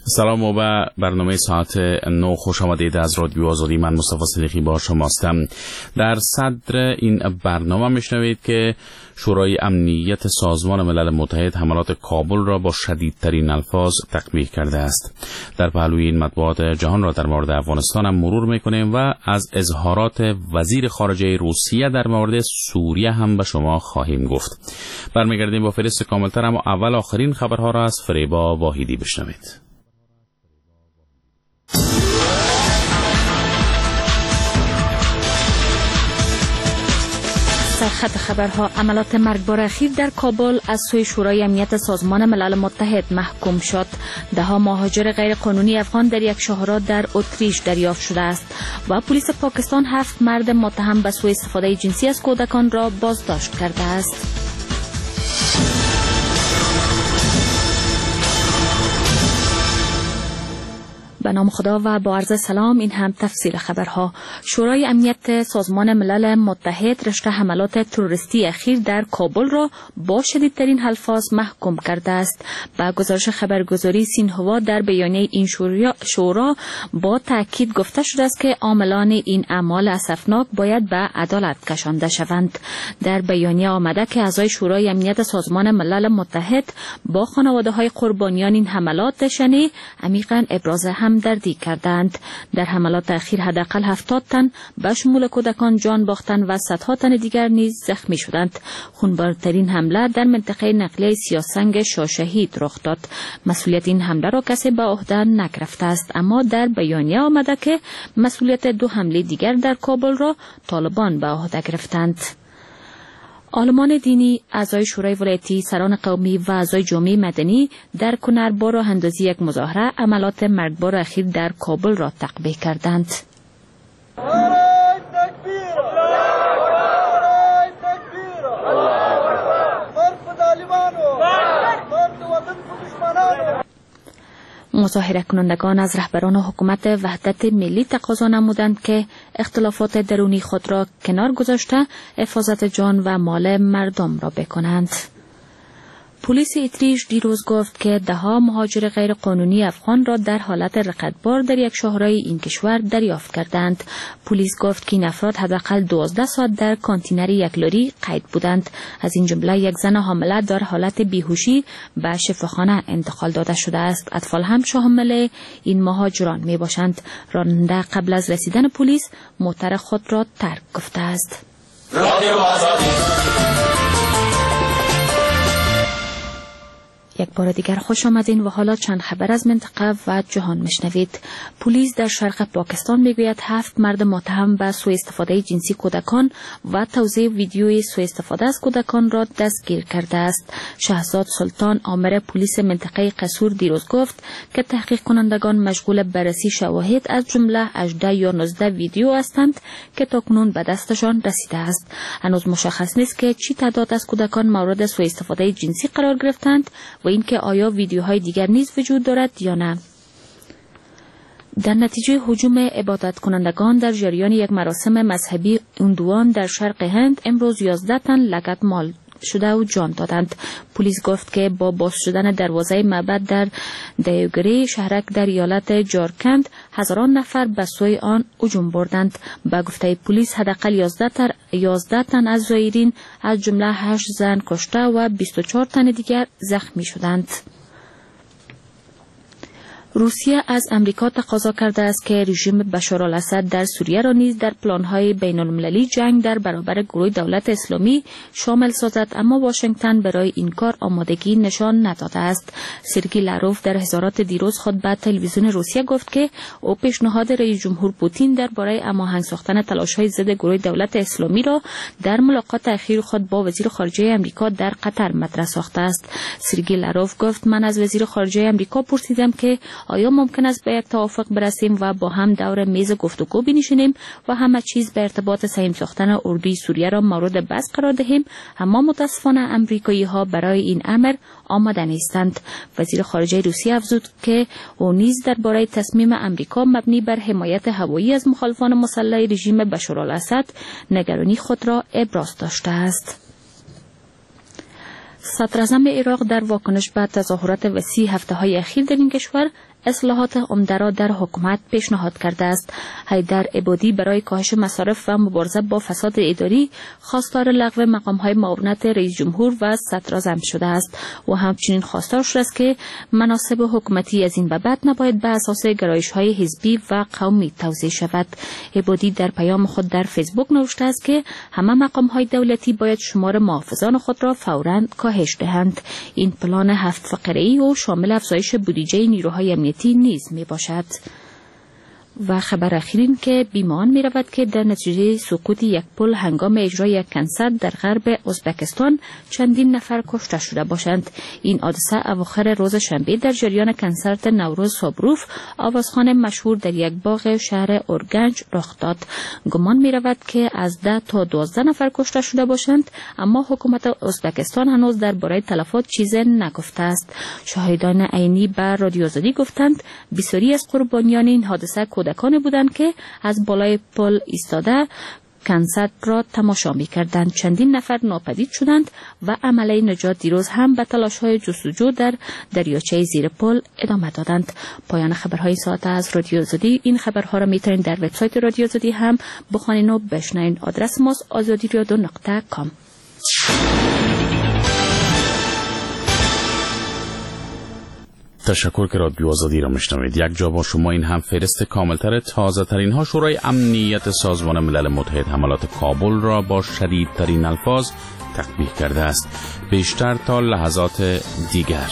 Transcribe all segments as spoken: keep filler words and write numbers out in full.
سلام و به برنامه ساعت نه خوش آمدید از رادیو آزادی. من مصطفی صدیقی با شماستم. در صدر این برنامه میشنوید که شورای امنیت سازمان ملل متحد حملات کابل را با شدیدترین الفاظ تقبیح کرده است. در پهلوی این مطبوعات جهان را در مورد افغانستان هم مرور میکنیم و از اظهارات وزیر خارجه روسیه در مورد سوریه هم به شما خواهیم گفت. برمیگردیم با فهرست کاملتر، اما اول آخرین خبرها را از فریبا واحدی بشنوید. سرخط خبرها: عملات مرگبار اخیر در کابل از سوی شورای امنیت سازمان ملل متحد محکوم شد. ده ها مهاجر غیرقانونی افغان در یک شاهراه در اتریش دریافت شده است و پلیس پاکستان هفت مرد متهم به سوء استفاده جنسی از کودکان را بازداشت کرده است. به نام خدا و با عرض سلام. این هم تفصیل خبرها. شورای امنیت سازمان ملل متحد رشته حملات تروریستی اخیر در کابل را با شدیدترین الفاظ محکوم کرده است. با گزارش خبرگزاری سینهوا در بیانیه این شورا با تاکید گفته شده است که عاملان این اعمال اسفناک باید به عدالت کشانده شوند. در بیانیه آمده که اعضای شورای امنیت سازمان ملل متحد با خانواده‌های قربانیان این حملات شنی عمیقاً ابراز هم دردی کردند. در حملات اخیر حداقل هفتاد تن به شمول کودکان جان باختند و صدها تن دیگر نیز زخمی شدند. خونبارترین حمله در منطقه نقلیه سیاسنگ شاهشهید رخ داد. مسئولیت این حمله را کسی به عهده نگرفته است، اما در بیانیه آمده که مسئولیت دو حمله دیگر در کابل را طالبان به عهده گرفتند. عالمان دینی، اعضای شورای ولایتی، سران قومی و اعضای جامعه مدنی در کنر با راه اندازی یک مظاهره عملات مرگبار اخیر در کابل را تقبیح کردند. مظاهره کنندگان از رهبران حکومت وحدت ملی تقاضا نمودند که اختلافات درونی خود را کنار گذاشته حفاظت جان و مال مردم را بکنند. پلیس اتریش دیروز گفت که ده ها مهاجر غیر قانونی افغان را در حالت رقتبار در یک شاهراه این کشور دریافت کردند. پلیس گفت که این افراد حداقل دوازده ساعت در کانتینر یک لاری قید بودند. از این جمله یک زن حامله در حالت بیهوشی به شفاخانه انتقال داده شده است. اطفال هم شامل این مهاجران می باشند. راننده قبل از رسیدن پلیس موتر خود را ترک گفته است. یک بار دیگر خوش آمدین و حالا چند خبر از منطقه و جهان میشنوید. پلیس در شرق پاکستان میگوید هفت مرد متهم به سوء استفاده جنسی کودکان و توزیع ویدیوی سوء استفاده از کودکان را دستگیر کرده است. شهزاد سلطان آمر پلیس منطقه قصور دیروز گفت که تحقیق کنندگان مشغول بررسی شواهد از جمله هجده یا نوزده ویدیو هستند که تاکنون به دستشان رسیده است. هنوز مشخص نیست که چی تعداد از کودکان مورد سوء استفاده جنسی قرار گرفتند و اینکه آیا ویدیوهای دیگر نیز وجود دارد یا نه. در نتیجه هجوم عبادت کنندگان در جریان یک مراسم مذهبی اندوان در شرق هند امروز یازده تن لگد مال شده و جان دادند. پلیس گفت که با باز شدن دروازه معبد در دیوگری شهرک در ایالت جارکند هزاران نفر به سوی آن هجوم بردند. به گفته پلیس حداقل یازده تن از زائرین از جمله هشت زن کشته و بیست و چهار تن دیگر زخمی شدند. روسیه از امریکا تقاضا کرده است که رژیم بشار الاسد در سوریه را نیز در پلان‌های بین‌المللی جنگ در برابر گروه دولت اسلامی شامل سازد، اما واشنگتن برای این کار آمادگی نشان نداده است. سرگئی لاروف در اظهارات دیروز خود به تلویزیون روسیه گفت که او پیشنهاد رئیس جمهور پوتین درباره هماهنگ ساختن تلاش‌های ضد گروه دولت اسلامی را در ملاقات اخیر خود با وزیر خارجه امریکا در قطر مطرح ساخته است. سرگئی لاروف گفت من از وزیر خارجه امریکا پرسیدم که آیا ممکن است به یک توافق برسیم و با هم دور میز گفتگو بنشینیم و همه چیز به ارتباط سهم ساختن اردوی سوریه را مورد بحث قرار دهیم، اما متاسفانه امریکایی ها برای این امر آماده نیستند. وزیر خارجه روسیه افزود که او نیز درباره تصمیم امریکا مبنی بر حمایت هوایی از مخالفان مسلح رژیم بشار الاسد نگرانی خود را ابراز داشته است. صدراعظم عراق در واکنش به تظاهرات وسیع هفته‌های اخیر در این کشور اصلاحات عمده را در حکومت پیشنهاد کرده است. حیدر عبادی برای کاهش مصارف و مبارزه با فساد اداری خواستار لغو مقام‌های معاونت رئیس جمهور و صدراعظم شده است و همچنین خواستار شده است که مناصب حکومتی از این به بعد نباید به اساس گرایش‌های حزبی و قومی توزیع شود. عبادی در پیام خود در فیسبوک نوشته است که همه مقام‌های دولتی باید شمار محافظان خود را فوراً کاهش دهند. این پلان هفت فقره‌ای و شامل افزایش بودجه نیروهای امنیتی نیز می باشد. و خبر اخیرین که بیمان می رود که در نتیجه سقوط یک پل هنگام اجرای یک کنسرت در غرب ازبکستان چندین نفر کشته شده باشند. این حادثه اواخر روز شنبه در جریان کنسرت نوروز سابروف، آوازخوان مشهور در یک باغ شهر اورگنج رخ داد. گمان می رود که از ده تا دوازده نفر کشته شده باشند، اما حکومت ازبکستان هنوز درباره تلفات چیزی نگفته است. شاهدان عینی به رادیو آزادی گفتند بسیاری از قربانیان این حادثه کودکان بودند که از بالای پل ایستاده کنسرت را تماشا می‌کردند. چندین نفر ناپدید شدند و عمله نجات دیروز هم به تلاش‌های جستجو در دریاچه زیر پل ادامه دادند. پایان خبرهای ساعت از رادیو آزادی. این خبرها را می‌توانید در وبسایت رادیو آزادی هم بخوانید و بشنوید. آدرس ماست آزادی رادیو دات کام. تشکر که رادیو آزادی را میشنوید. یک جا با شما این هم فهرست کاملتر تازه ترین ها. شورای امنیت سازمان ملل متحد حملات کابل را با شدیدترین الفاظ تقبیح کرده است. بیشتر تا لحظات دیگر.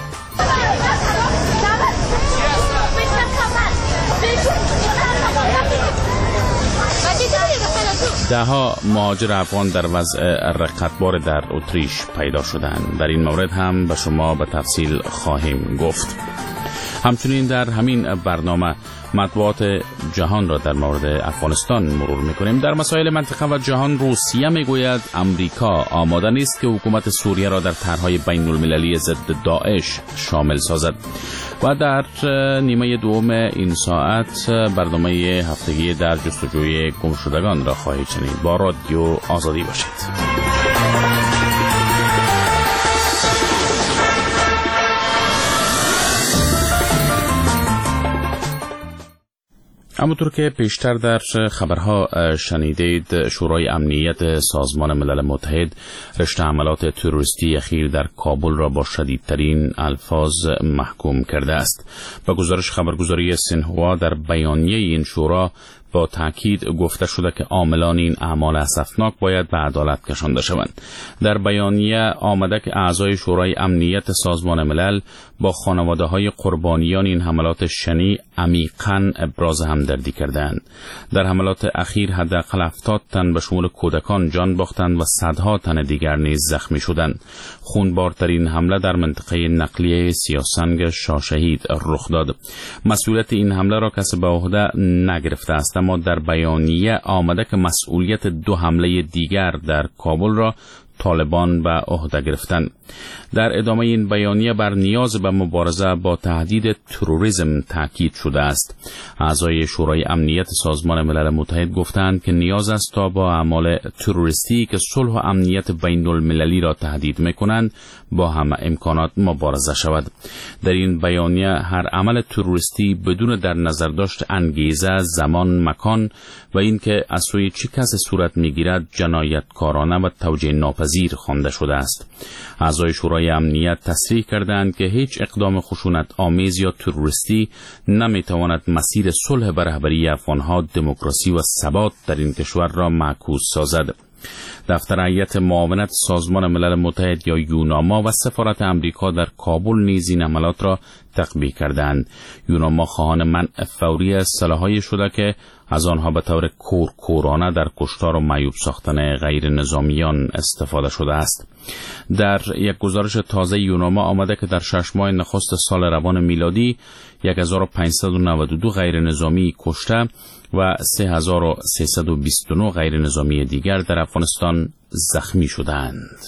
ده ها مهاجر افغان در وضع رقتبار در اتریش پیدا شدند. در این مورد هم به شما به تفصیل خواهیم گفت. همچنین در همین برنامه مطبوعات جهان را در مورد افغانستان مرور می‌کنیم. در مسائل منطقه و جهان روسیه میگوید امریکا آماده نیست که حکومت سوریه را در طرح‌های بین‌المللی ضد داعش شامل سازد. و در نیمه دوم این ساعت برنامه هفتگی در جستجوی گمشدگان را خواهید شنید. با رادیو آزادی باشید. همونطور که پیشتر در خبرها شنیدید، شورای امنیت سازمان ملل متحد رشته حملات تروریستی اخیر در کابل را با شدیدترین الفاظ محکوم کرده است. با گزارش خبرگزاری سینهوا در بیانیه این شورا با تأکید گفته شده که عاملان این اعمال اسفناک باید به عدالت کشانده شوند. در بیانیه آمده که اعضای شورای امنیت سازمان ملل با خانواده‌های قربانیان این حملات شنیع عمیقاً ابراز همدردی کردند. در حملات اخیر حداقل هفتاد تن به شمول کودکان جان باختند و صدها تن دیگر نیز زخمی شدند. خونبارترین حمله در منطقه نقلیه سیاه‌سنگ شاهشهید رخ داد. مسئولیت این حمله را کسی به عهده نگرفته است، اما در بیانیه آمده که مسئولیت دو حمله دیگر در کابل را طالبان به عهده گرفتند. در ادامه این بیانیه بر نیاز به مبارزه با تهدید تروریسم تاکید شده است. اعضای شورای امنیت سازمان ملل متحد گفتند که نیاز است تا با اعمال تروریستی که صلح و امنیت بین المللی را تهدید می‌کنند با همه امکانات مبارزه شود. در این بیانیه هر عمل تروریستی بدون در نظر داشت انگیزه، زمان، مکان و اینکه از سوی چه کسی صورت می‌گیرد جنایتکارانه و توجیه ناپذیر خوانده شده است. اعضای شورای امنیت تصریح کردند که هیچ اقدام خشونت آمیز یا تروریستی نمیتواند مسیر صلح و رهبری افغانها، دموکراسی و ثبات در این کشور را معکوس سازد. دفتر هیئت معاونت سازمان ملل متحد یا یوناما و سفارت امریکا در کابل نیز این عملات را تقبیح کردند. یوناما خواهان منع فوری از سلاح‌های شده که از آنها به طور کورکورانه در کشتار و معیوب ساختن غیر نظامیان استفاده شده است. در یک گزارش تازه یوناما آمده که در شش ماه نخست سال روان میلادی هزار و پانصد و نود و دو غیر نظامی کشته و سه هزار و سیصد و بیست و نه غیر نظامی دیگر در افغانستان زخمی شدند.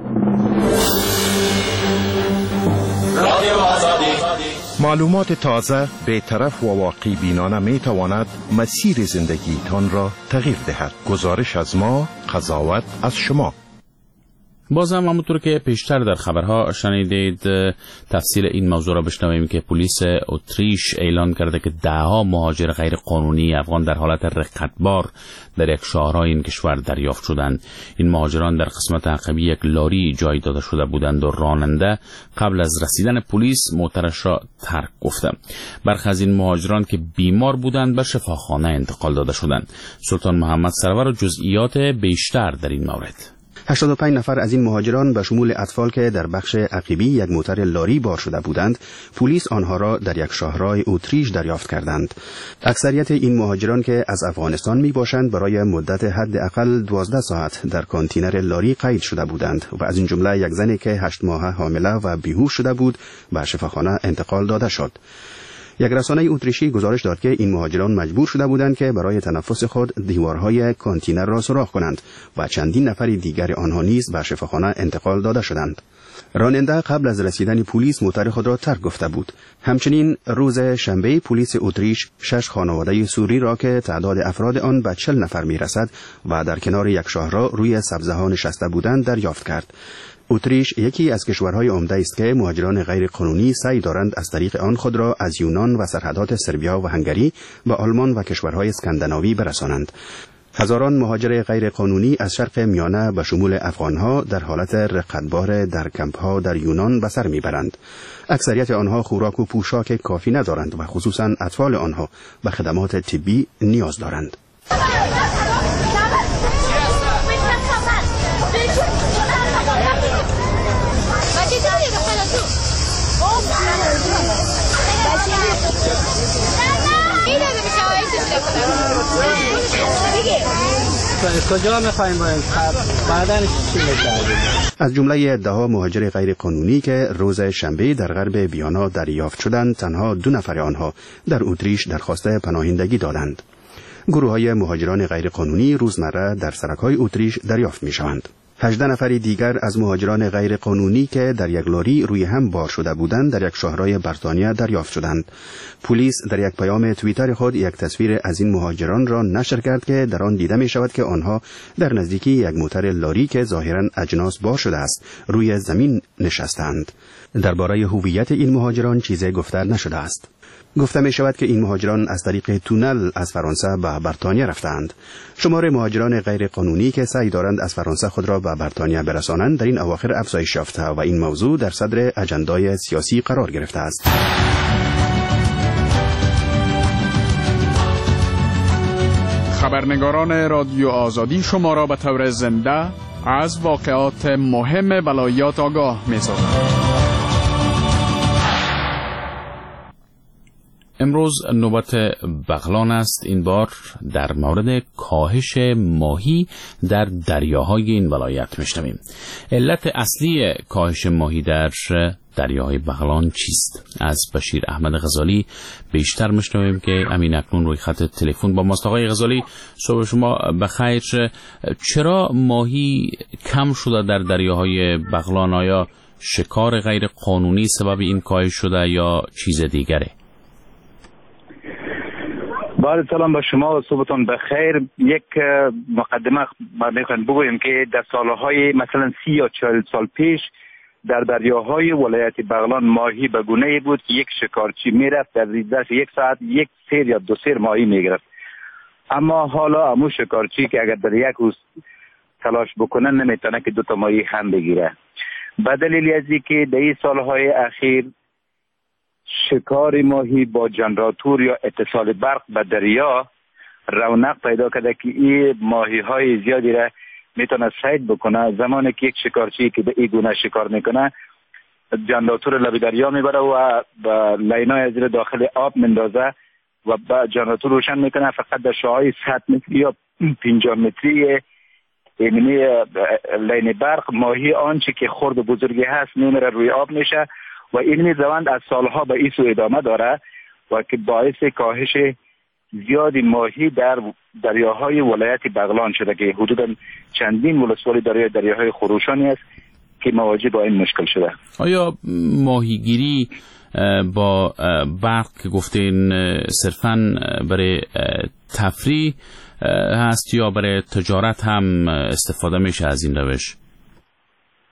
معلومات تازه، بی‌طرف و واقعی بینانه می تواند مسیر زندگیتان را تغییر دهد. گزارش از ما، قضاوت از شما. بازم همونطور که پیشتر در خبرها شنیدید تفصیل این موضوع را بشنویم که پلیس اتریش اعلان کرده که دهها مهاجر غیر قانونی افغان در حالت رقتبار در یک شهرهای این کشور دریافت شدند. این مهاجران در قسمت عقبی یک لاری جای داده شده بودند و راننده قبل از رسیدن پلیس موترش را ترک گفته. برخی از این مهاجران که بیمار بودند به شفاخانه انتقال داده شدند. سلطان محمد سرور و جزئیات بیشتر در این مورد. هشتاد و پنج نفر از این مهاجران به شمول اطفال که در بخش عقبی یک موتر لاری بار شده بودند، پلیس آنها را در یک شهرهای اتریش دریافت کردند. اکثریت این مهاجران که از افغانستان می باشند برای مدت حداقل دوازده ساعت در کانتینر لاری قید شده بودند و از این جمله یک زنی که هشت ماهه حامله و بیهوش شده بود به شفاخانه انتقال داده شد. یک رسانه اتریشی گزارش داد که این مهاجران مجبور شده بودند که برای تنفس خود دیوارهای کانتینر را سوراخ کنند و چندین نفر دیگر آنها نیز به شفاخانه انتقال داده شدند. راننده قبل از رسیدن پلیس موتر خود را ترک گفته بود. همچنین روز شنبه پلیس اتریش شش خانواده سوری را که تعداد افراد آن به چهل نفر می رسد و در کنار یک شاهراه روی سبزه‌ها نشسته بودند دریافت کرد. اتریش یکی از کشورهای عمده است که مهاجران غیر قانونی سعی دارند از طریق آن خود را از یونان و سرحدات سربیا و هنگری به آلمان و کشورهای اسکاندیناوی برسانند. هزاران مهاجر غیر قانونی از شرق میانه به شمول افغانها در حالت رقتبار در کمپ‌ها در یونان به سر میبرند. اکثریت آنها خوراک و پوشاک کافی ندارند و خصوصا اطفال آنها به خدمات طبی نیاز دارند. کجا می‌خوایم بریم؟ بعداً چی می‌کردیم؟ از جمله ده‌ها مهاجر غیر قانونی که روز شنبه در غرب ویانا دریافت شدند، تنها دو نفر آنها در اتریش درخواست پناهندگی دادند. گروه‌های مهاجران غیر قانونی روزمره در سرک‌های اتریش دریافت می‌شوند. هجده نفر دیگر از مهاجران غیر قانونی که در یک لاری روی هم بار شده بودند در یک شهرهای بریتانیا دریافت شدند. پلیس در یک پیام توییتر خود یک تصویر از این مهاجران را نشر کرد که در آن دیده می شود که آنها در نزدیکی یک موتر لاری که ظاهراً اجناس بار شده است روی زمین نشستند. درباره هویت این مهاجران چیزی گفته نشده است. گفته می شود که این مهاجران از طریق تونل از فرانسه به بریتانیا رفتند. شمار مهاجران غیر قانونی که سعی دارند از فرانسه خود را به بریتانیا برسانند در این اواخر افزایش یافته و این موضوع در صدر اجندای سیاسی قرار گرفته است. خبرنگاران رادیو آزادی شما را به طور زنده از واقعات مهم ولایات آگاه می‌سازند. امروز نوبت بغلان است. این بار در مورد کاهش ماهی در دریاهای این ولایت میشنویم. علت اصلی کاهش ماهی در دریاهای بغلان چیست؟ از بشیر احمد غزالی بیشتر میشنویم که امین اکنون روی خط تلفن با ماست. آقای غزالی، صبح شما بخیر. چرا ماهی کم شده در دریاهای بغلان؟ آیا شکار غیر قانونی سبب این کاهش شده یا چیز دیگره؟ با سلام به شما و صبحتون بخیر. یک مقدمه میخوایم بگویم که در سالهای مثلا سی یا چهل سال پیش در دریاهای ولایت بغلان ماهی به گونه‌ای بود که یک شکارچی میرفت در ظرف یک ساعت یک سیر یا دو سیر ماهی میگرفت. اما حالا همون شکارچی که اگر در یک روز تلاش بکنه نمیتونه که دو تا ماهی هم بگیره. به دلیل از اینکه در این سالهای اخیر شکار ماهی با جنراتور یا اتصال برق به دریا رونق پیدا کرده که این ماهی های زیادی را میتونه صید بکنه. زمانی که یک شکارچی که به این گونه شکار میکنه جنراتور لب دریا میبره و به لینای از زیر داخل آب مندازه و با جنراتور روشن میکنه. فقط در شعاع صد متری یا پنجاه متری یعنی لین برق ماهی آنچه که خرد و بزرگی هست میمیره روی آب میشه و این روند از سالها به این سو ادامه داره و که باعث کاهش زیادی ماهی در دریاهای ولایت بغلان شده که حدوداً چندین ولسوالی دریای دریاهای خروشانی است که مواجه با این مشکل شده. آیا ماهیگیری با برق که گفتین صرفاً برای تفریح هست یا برای تجارت هم استفاده میشه از این روش؟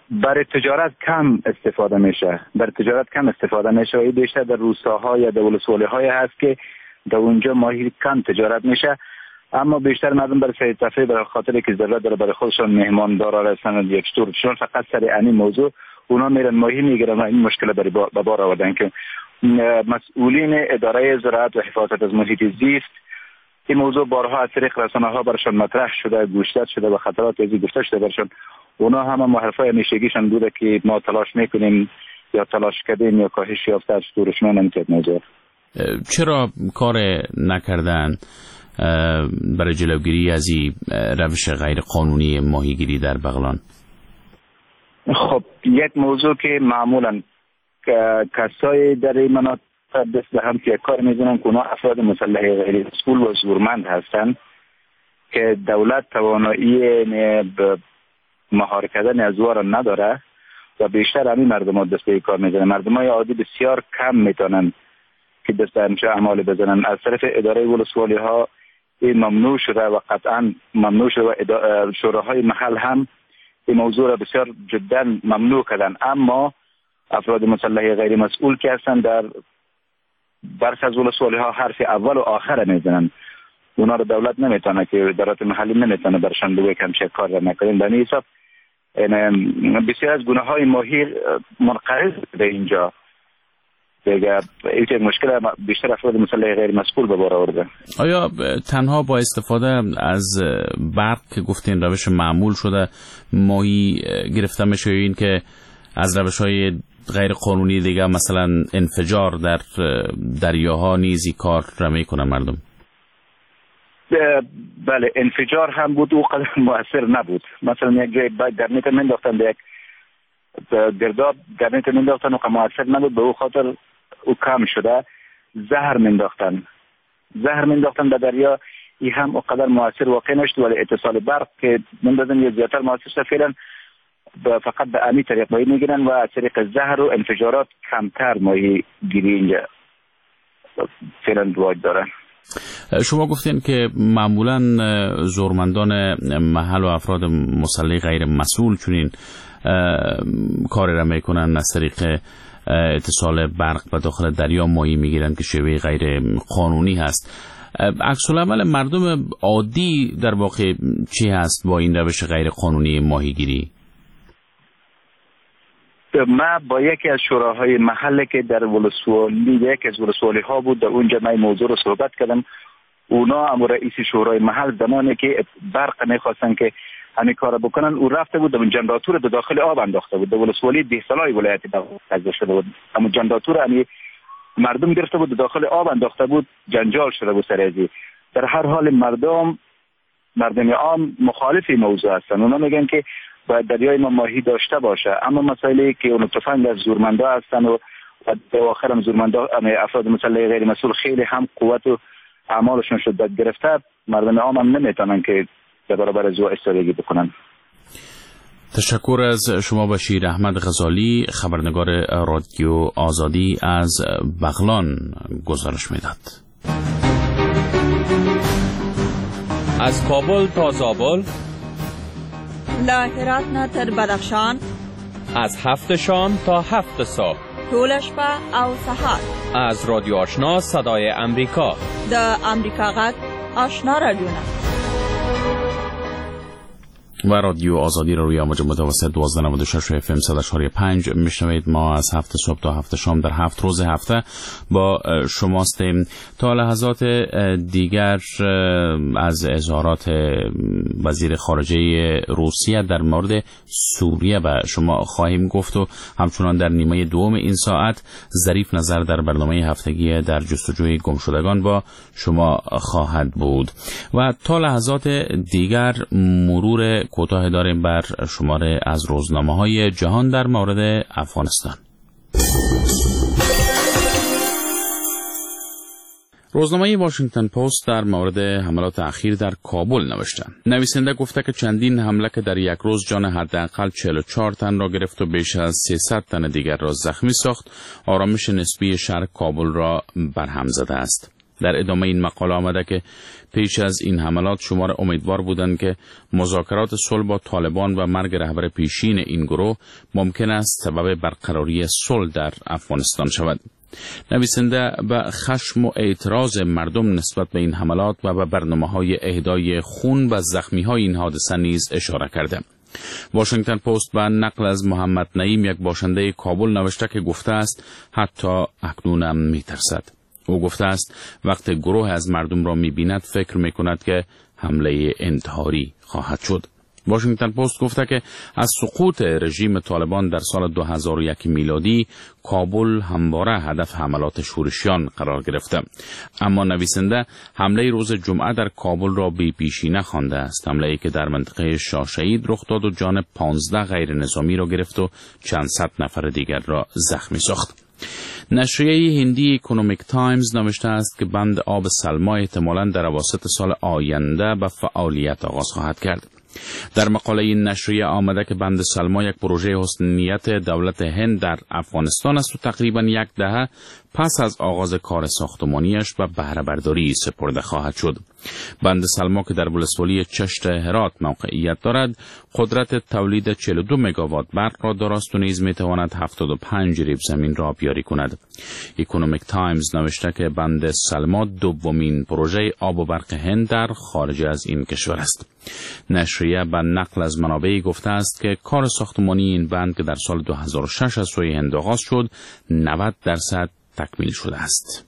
برای تجارت کم استفاده میشه برای تجارت کم استفاده میشه و این بیشتر در روستاها یا در ولسوالی‌های هست که در اونجا ماهی کم تجارت میشه، اما بیشتر مردم برای سیر تفریح برای خاطر که ضرورت داره برای خودشون مهماندار هستن یک طور چون فقط سر این موضوع اونا میرن ماهی میگیرن و این مشکل برای به بار آوردن که مسئولین اداره زراعت و حفاظت از محیط زیست این موضوع بارها از طریق رسانه‌ها برشون مطرح شده، گوشزد شده و خطرات ازی گفته شده برشون. اونا هم محرفای همیشگیشون بوده که ما تلاش میکنیم یا تلاش کردیم یا کاهش یافته از دورشون نمیتونید موضوع. چرا کار نکردن برای جلوگیری از این روش غیر قانونی ماهیگیری در بغلان؟ خب یک موضوع که معمولا کسای در این مناطق دست به هم که کار میزنن که اونا افراد مسلح غیر مسئول و زورمند هستن که دولت توانایی مهار کردن از او را نداره و بیشتر همین مردم ها دست به کار میزنن. مردم های عادی بسیار کم میتونن که دست به همچه اعمال بزنن. از طرف اداره ولسوالی ها این ممنوع شده و قطعا ممنوع شده و شوراهای محل هم این موضوع را بسیار جدا ممنوع کردن، اما افراد مسلح غیر مسئول که هستن در برخی از ولسوالی ها حرف اول و آخر میزنن. اونا رو دولت نمیتونه که ادارات محلی نمیتونه برشان بگه که همچه کار را نکنیم. در این حساب بسیار از گناه های ماهی منقرض به اینجا دیگه این مشکل بیشتر افراد مسلح غیر مسئول به بار آورده. آیا تنها با استفاده از برق که گفتین روش معمول شده ماهی گرفته میشه یا این که از روش های غیر قانونی دیگه مثلا انفجار در دریاها نیزی کار را میکنن مردم؟ بله انفجار هم بود، او قدر مؤثر نبود. مثلا یک جای گرنیت منداختن به یک گرداب گرنیت منداختن و که مؤثر نبود، به او خاطر او کم شده. زهر منداختن زهر منداختن به دریا، این هم او قدر مؤثر واقع نشد، ولی اتصال برق که مندازن یا زیادتر مؤثر شده. فعلا فقط به امی طریق ماهی میگیرن و از طریق زهر و انفجارات کمتر ماهی گیری اینجا فعلا رواج دارن. شما گفتین که معمولا زورمندان محل و افراد مسلح غیر مسئول چونین کار را میکنن از طریق اتصال برق و داخل دریا ماهی میگیرن که شیوه غیر قانونی هست. عکس العمل مردم عادی در واقع چی هست با این روش غیر قانونی ماهیگیری؟ ما با یکی از شوراهای محله که در ولسوالی یکی از ولسوالی ها بود در اونجا من موضوع رو صحبت کردم. اونا هم رئیس شورای محل زمانی که برق میخواستن که همین کار بکنن او رفته بود اون جنراتور به داخل آب انداخته بود. در ولسوالی دهسالای ولایت بغلان شده بود، اما جنراتور هم مردم گرفته بود داخل آب انداخته بود، جنجال شده بود سر ازی. در هر حال مردم مردم عام مخالف این موضوع هستن. اونا میگن که باید دریای ما ماهی داشته باشه، اما مسائلی که اون تفنگ از زورمندا هستن و در آخر هم زورمندا افراد مسلح غیر مسئول خیلی هم قوت و اعمالشون شدت گرفته، مردم عام هم نمیتونن که در برابر از او ایستادگی بکنن. تشکر از شما بشیر احمد غزالی، خبرنگار رادیو آزادی از بغلان گزارش میداد. از کابل تا زابل، له هرات نه تر بدخشان، از هفت شام تا هفت صبح، طول شپه او سهار، از رادیو آشنا صدای امریکا، د امریکا غږ آشنا رادیونا و رادیو آزادی رو روی امواج متوسط دوازده ممیز و شش اف ام صد و چهار ممیز پنج میشنوید. ما از هفت صبح تا هفت شام در هفت روز هفته با شماستیم. تا لحظات دیگر از اظهارات وزیر خارجه روسیه در مورد سوریه و شما خواهیم گفت و همچنان در نیمه دوم این ساعت ظریف نظر در برنامه هفتگی در جستجوی گمشدگان با شما خواهد بود و تا لحظات دیگر مرور کوتاه داریم بر شماره از روزنامه‌های جهان در مورد افغانستان. روزنامه واشنگتن پست در مورد حملات اخیر در کابل نوشته. نویسنده گفته که چندین حمله که در یک روز جان حداقل چهل و چهار تن را گرفت و بیش از سیصد تن دیگر را زخمی ساخت، آرامش نسبی شهر کابل را برهم زده است. در ادامه این مقاله آمده که پیش از این حملات شمار امیدوار بودند که مذاکرات صلح با طالبان و مرگ رهبر پیشین این گروه ممکن است سبب برقراری صلح در افغانستان شود. نویسنده به خشم و اعتراض مردم نسبت به این حملات و به برنامه‌های اهدای خون و زخمی‌های این حادثه نیز اشاره کرده. واشنگتن پست به نقل از محمد نعیم، یک باشنده کابل، نوشته که گفته است حتی اکنونم می‌ترسد. او گفته است وقتی گروه از مردم را می‌بیند فکر می‌کند که حمله انتحاری خواهد شد. واشنگتن پست گفته که از سقوط رژیم طالبان در سال دو هزار و یک میلادی کابل همواره هدف حملات شورشیان قرار گرفته، اما نویسنده حمله روز جمعه در کابل را بی پیشینه خوانده است، حمله‌ای که در منطقه شاه شهید رخ داد و جان پانزده غیر نظامی را گرفت و چند صد نفر دیگر را زخمی ساخت. نشریه هندی اکونومیک تایمز نوشته است که بند آب سلما احتمالاً در اواسط سال آینده به فعالیت آغاز خواهد کرد. در مقاله این نشریه آمده که بند سلما یک پروژه حسن نیت دولت هند در افغانستان است و تقریباً یک دهه پس از آغاز کار ساختمانیش به بهره برداری سپرده خواهد شد. بند سلما که در ولسوالی چشت هرات موقعیت دارد، قدرت تولید چهل و دو مگاوات برق را دارست و نیز میتواند هفتاد و پنج ریب زمین را آبیاری کند. اکونومیک تایمز نوشته که بند سلما دومین پروژه آب و برق هند در خارج از این کشور است. نشریه به نقل از منابعی گفته است که کار ساختمانی این بند که در سال دو هزار و شش از سوی هند آغاز شد، نود درصد تکمیل شده است.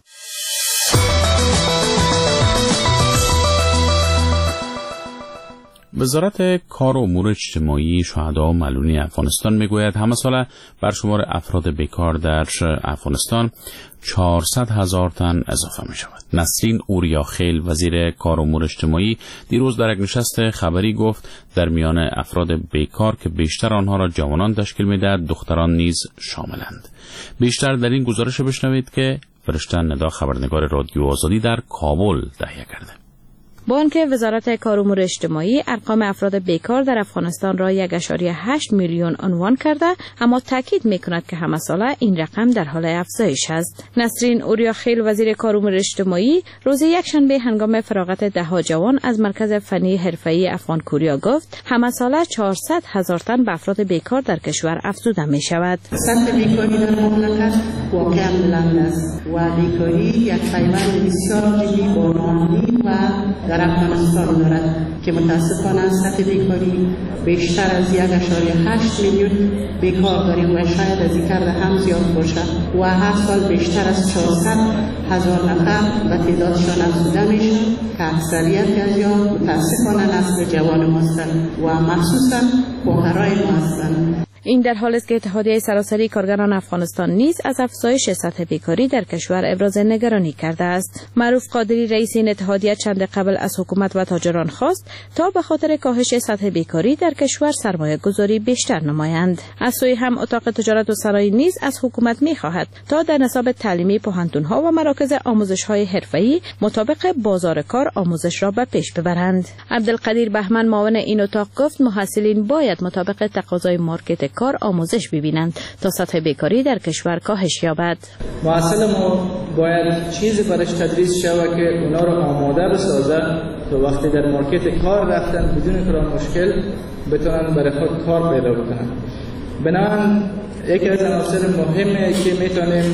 وزارت کار و امور اجتماعی شهدا و معلولین افغانستان میگوید همه ساله بر شمار افراد بیکار در افغانستان چهارصد هزار تن اضافه می شود. نسرین اوریاخیل وزیر کار و امور اجتماعی دیروز در یک نشست خبری گفت در میان افراد بیکار که بیشتر آنها را جوانان تشکیل میدهد، دختران نیز شاملند. بیشتر در این گزارش بشنوید که فرشته ندا خبرنگار رادیو آزادی در کابل تهیه کرده. با آنکه وزارت کار و امور اجتماعی ارقام افراد بیکار در افغانستان را یک و هشت میلیون عنوان کرده، اما تاکید میکند که همه ساله این رقم در حال افزایش است. نسرین اوریاخیل وزیر کار و امور اجتماعی روز یکشنبه هنگام فراغت ده جوان از مرکز فنی حرفه‌ای افغان کوریا گفت همه ساله چهارصد هزار تن به افراد بیکار در کشور افزوده می شود. سطح بیکاری در مملکت واقعا بلند است و بیکاری یک پیوند بسیار جدی با ناامنی و در افغانستان دارد که متاسفانه سطح بیکاری بیشتر از یک و هشت میلیون بیکار داریم و شاید از این کرده هم زیاد باشد و هر سال بیشتر از چهارصد هزار نفر به تعدادشان افزوده میشن که اکثریت از یا متاسفانه نسل جوان ما هستند و مخصوصا خواهرای ما هستند. این در حالی است که اتحادیه سراسری کارگران افغانستان نیز از افزایش سطح بیکاری در کشور ابراز نگرانی کرده است. معروف قادری رئیس این اتحادیه چند قبل از حکومت و تاجران خواست تا به خاطر کاهش سطح بیکاری در کشور سرمایه گذاری بیشتر نمایند. از سوی هم اتاق تجارت و صنایع نیز از حکومت می خواهد تا در نصاب تعلیمی پوهنتون‌ها و مراکز آموزش‌های حرفه‌ای مطابق بازار کار آموزش را به پیش ببرند. عبدالقدیر بهمن معاون این اتاق گفت محصلین باید مطابق تقاضای مارکت کار آموزش ببینند تا سطح بیکاری در کشور کاهش یابد. محصل ما باید چیزی برش تدریس شود که اونا رو آماده بسازه تا وقتی در مارکت کار رفتن بدون کار مشکل بتونن برای خود کار پیدا بکنن. بنابراین یکی از عناصر مهمه که میتونیم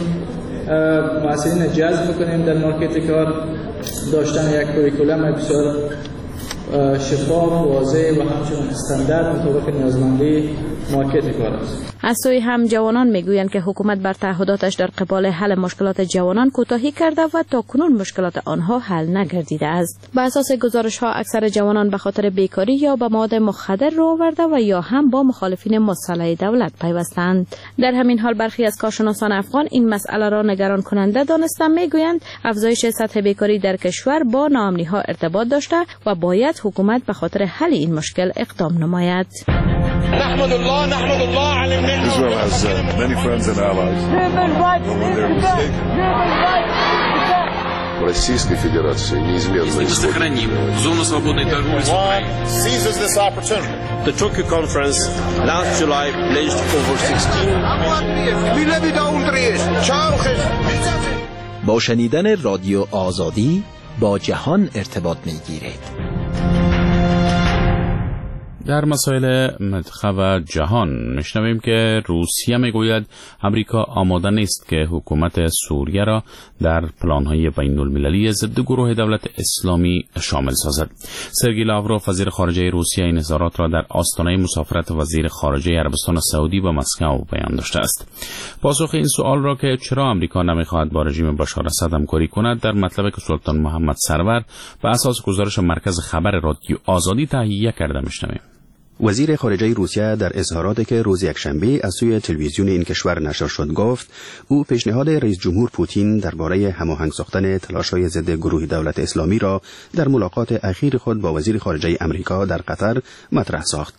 محصلین جذب کنیم در مارکت کار داشتن یک کوریکولم بسیار شفاف، واضح و همچنین استاندارد مطابق نیازمندی مارکت کار است. از سوی هم جوانان میگویند که حکومت بر تعهداتش در قبال حل مشکلات جوانان کوتاهی کرده و تاکنون مشکلات آنها حل نگردیده است. بر اساس گزارش ها اکثر جوانان به خاطر بیکاری یا به مواد مخدر رو آورده و یا هم با مخالفین مسلح دولت پیوستند. در همین حال برخی از کارشناسان افغان این مسئله را نگران کننده دانستند. میگویند افزایش سطح بیکاری در کشور با ناامنی ها ارتباط داشته و باید حکومت به خاطر حل این مشکل اقدام نماید. نحمد الله نحمد الله على Israel has uh, many friends and allies. When they're mistaken. Российской Федерации неизменно сохраним зону свободной торговли с Украиной. Seizes this opportunity. The Tokyo conference last July pledged over sixteen با شنیدن رادیو آزادی با جهان ارتباط می‌گیرید. در مسائل منطقه و جهان میشنویم که روسیه میگوید امریکا آماده نیست که حکومت سوریه را در پلان‌های بین‌المللی ضد گروه دولت اسلامی شامل سازد. سرگئی لاوروف وزیر خارجه روسیه این اظهارات را در آستانه مسافرت وزیر خارجه عربستان سعودی به مسکو بیان داشته است. پاسخ این سوال را که چرا امریکا نمیخواهد با رژیم بشار اسد همکاری کند در مطلبی که سلطان محمد سرور به اساس گزارش مرکز خبر رادیو آزادی تهیه کرده میشنویم. وزیر خارجه روسیه در اظهاراتی که روز یکشنبه از سوی تلویزیون این کشور نشر شد گفت او پیشنهاد رئیس جمهور پوتین درباره هماهنگ ساختن تلاش‌های ضد گروه دولت اسلامی را در ملاقات اخیر خود با وزیر خارجه امریکا در قطر مطرح ساخت.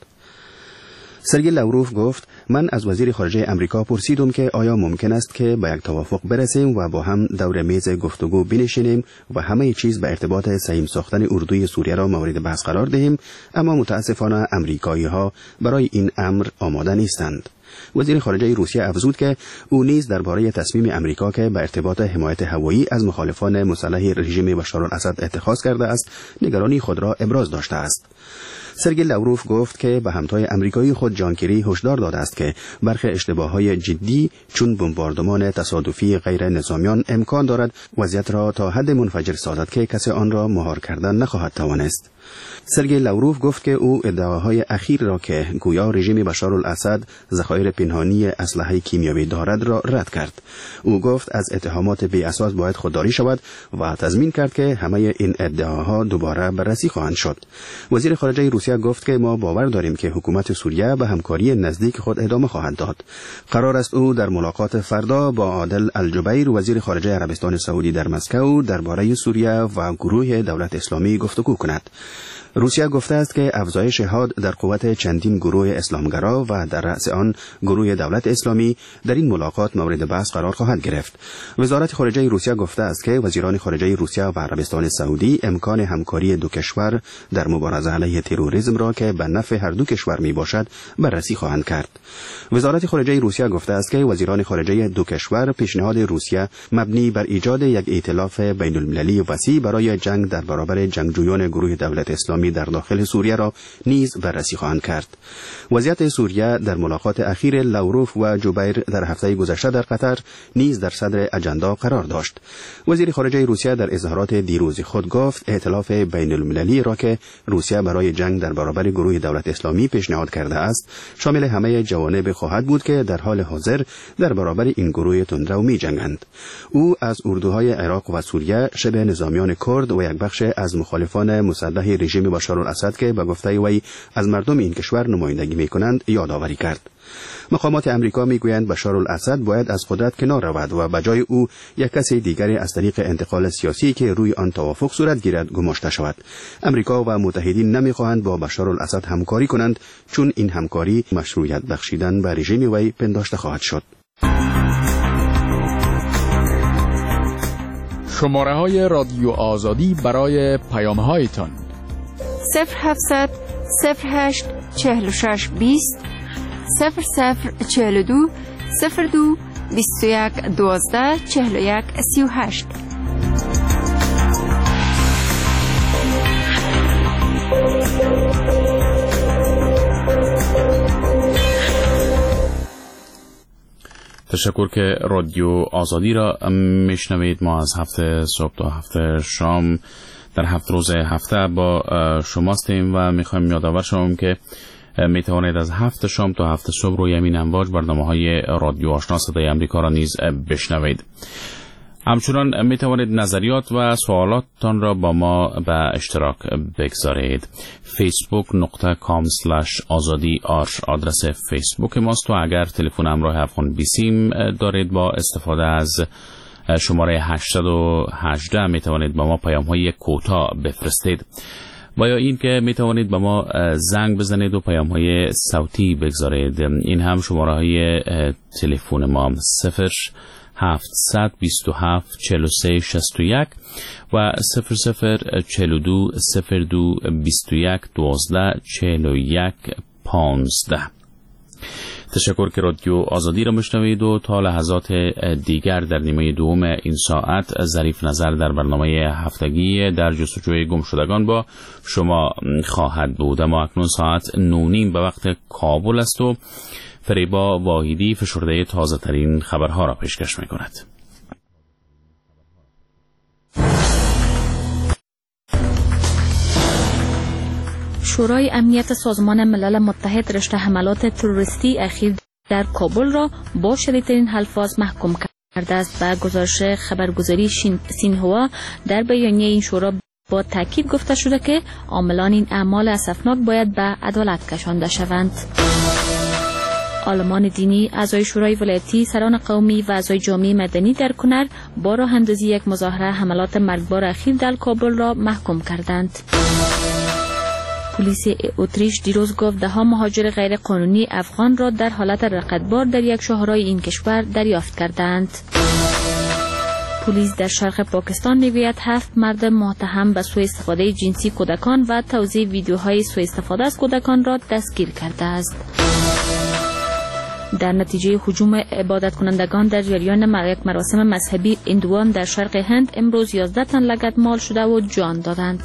سرگئی لاوروف گفت من از وزیر خارجه امریکا پرسیدم که آیا ممکن است که به یک توافق برسیم و با هم دور میز گفتگو بنشینیم و همه چیز به ارتباط سهیم ساختن اردوی سوریه را مورد بحث قرار دهیم، اما متاسفانه امریکایی ها برای این امر آماده نیستند. وزیر خارجه روسیه افزود که او نیز درباره تصمیم امریکا که به ارتباط حمایت هوایی از مخالفان مسلح رژیم بشار الاسد اتخاذ کرده است نگرانی خود را ابراز داشته است. سرگئی لاوروف گفت که به همتای امریکایی خود جان کری هشدار داده است که برخی اشتباه‌های جدی چون بمباردمان تصادفی غیر نظامیان امکان دارد وضعیت را تا حد منفجر سازد که کسی آن را مهار کردن نخواهد توانست. سرگئی لاوروف گفت که او ادعاهای اخیر را که گویا رژیم بشار الاسد ذخایر پنهانی اسلحه کیمیایی دارد را رد کرد. او گفت از اتهامات بی اساس باید خودداری شود و تضمین کرد که همه این ادعاها دوباره بررسی خواهند شد. وزیر خارجه روسیه گفت که ما باور داریم که حکومت سوریه به همکاری نزدیک خود ادامه خواهد داد. قرار است او در ملاقات فردا با عادل الجبیر وزیر خارجه عربستان سعودی در مسکو درباره سوریه و گروه دولت اسلامی گفتگو کند. روسیه گفته است که افزایش حاد در قوت چندین گروه اسلامگرا و در رأس آن گروه دولت اسلامی در این ملاقات مورد بحث قرار خواهد گرفت. وزارت خارجه روسیه گفته است که وزیران خارجه روسیه و عربستان سعودی امکان همکاری دو کشور در مبارزه علیه تروریسم را که به نفع هر دو کشور می باشد بررسی خواهند کرد. وزارت خارجه روسیه گفته است که وزیران خارجه دو کشور پیشنهاد روسیه مبنی بر ایجاد یک ائتلاف بین المللی وسیع برای جنگ در برابر جنگجویان گروه دولت اسلامی در داخل سوریه را نیز بررسی خواهند کرد. وضعیت سوریه در ملاقات اخیر لاوروف و جوبیر در هفته گذشته در قطر نیز در صدر اجندا قرار داشت. وزیر خارجه روسیه در اظهارات دیروز خود گفت ائتلاف بین المللی را که روسیه برای جنگ در برابر گروه دولت اسلامی پیشنهاد کرده است شامل همه جوانب خواهد بود که در حال حاضر در برابر این گروه تندرو می جنگند. او از اردوهای عراق و سوریه، شبه نظامیان کرد و یک بخش از مخالفان مسلح رژیم بشار الاسد که به گفته وی از مردم این کشور نمایندگی می کنند یادآوری کرد. مقامات امریکا میگویند بشار الاسد باید از قدرت کنار رود و بجای او یک کسی دیگری از طریق انتقال سیاسی که روی آن توافق صورت گیرد گماشته شود. امریکا و متحدین نمیخواهند با بشار الاسد همکاری کنند چون این همکاری مشروعیت بخشیدن به رژیم وی پنداشته خواهد شد. شماره های رادیو آزادی برای پیام هایتان صفر هفتصد صفر هشت چهل و شش بیست صفر صفر چهل و دو صفر دو بیست و یک دوازده چهل و یک سی و هشت. تشکر که رادیو آزادی را میشنوید. ما از هفته صبح تا هفته شام در هفت روز هفته با شماستیم و میخوایم یادآور شوم که می توانید از هفت شام تا هفت صبح روی همین امواج برنامه‌های رادیو آشنا صدای آمریکا را نیز بشنوید. همچنان می توانید نظریات و سوالاتتان را با ما به اشتراک بگذارید. فیسبوک نقطه کام سلش آزادی آر آدرس فیسبوک ماست و اگر تلفن همراه افغان بیسیم دارید با استفاده از شماره هشتصد و هجده می توانید با ما پیام های کوتاه بفرستید و یا این که می توانید با ما زنگ بزنید و پیام های صوتی بگذارید. این هم شماره های تلفن ما صفر هفتصد بیست و هفت چهل و سه شصت و یک و صفر صفر چهل و دو صفر دو بیست و یک دوازده چهل و یک پانزده. تشکر که رادیو آزادی را مشنوید و تا لحظات دیگر در نیمه دوم این ساعت ظریف نظر در برنامه هفتگی در جستجوی گمشدگان با شما خواهد بود. اما اکنون ساعت نو نیم به وقت کابل است و فریبا واحدی فشرده تازه ترین خبرها را پیشکش می کند. شورای امنیت سازمان ملل متحد رشته حملات تروریستی اخیر در کابل را با شدیدترین الفاظ محکوم کرده است. با گزارش خبرگزاری سینهوا در بیانیه این شورا با تاکید گفته شده که عاملان این اعمال اسفناک باید به عدالت کشانده شوند. عالمان دینی، اعضای شورای ولایتی، سران قومی و اعضای جامعه مدنی در کنر با راه اندازی یک مظاهره حملات مرگبار اخیر در کابل را محکوم کردند. پلیس اتریش دیروز گفت ده ها مهاجر غیر قانونی افغان را در حالت رقتبار در یک شاهرای این کشور دریافت کردند. پلیس در شرق پاکستان میگوید هفت مرد متهم به سوء استفاده جنسی کودکان و توزیع ویدیوهای سوء استفاده از کودکان را دستگیر کرده است. در نتیجه هجوم عبادت کنندگان در جریان یک مراسم مذهبی هندوان در شرق هند امروز یازده تن لگدمال شده و جان دادند.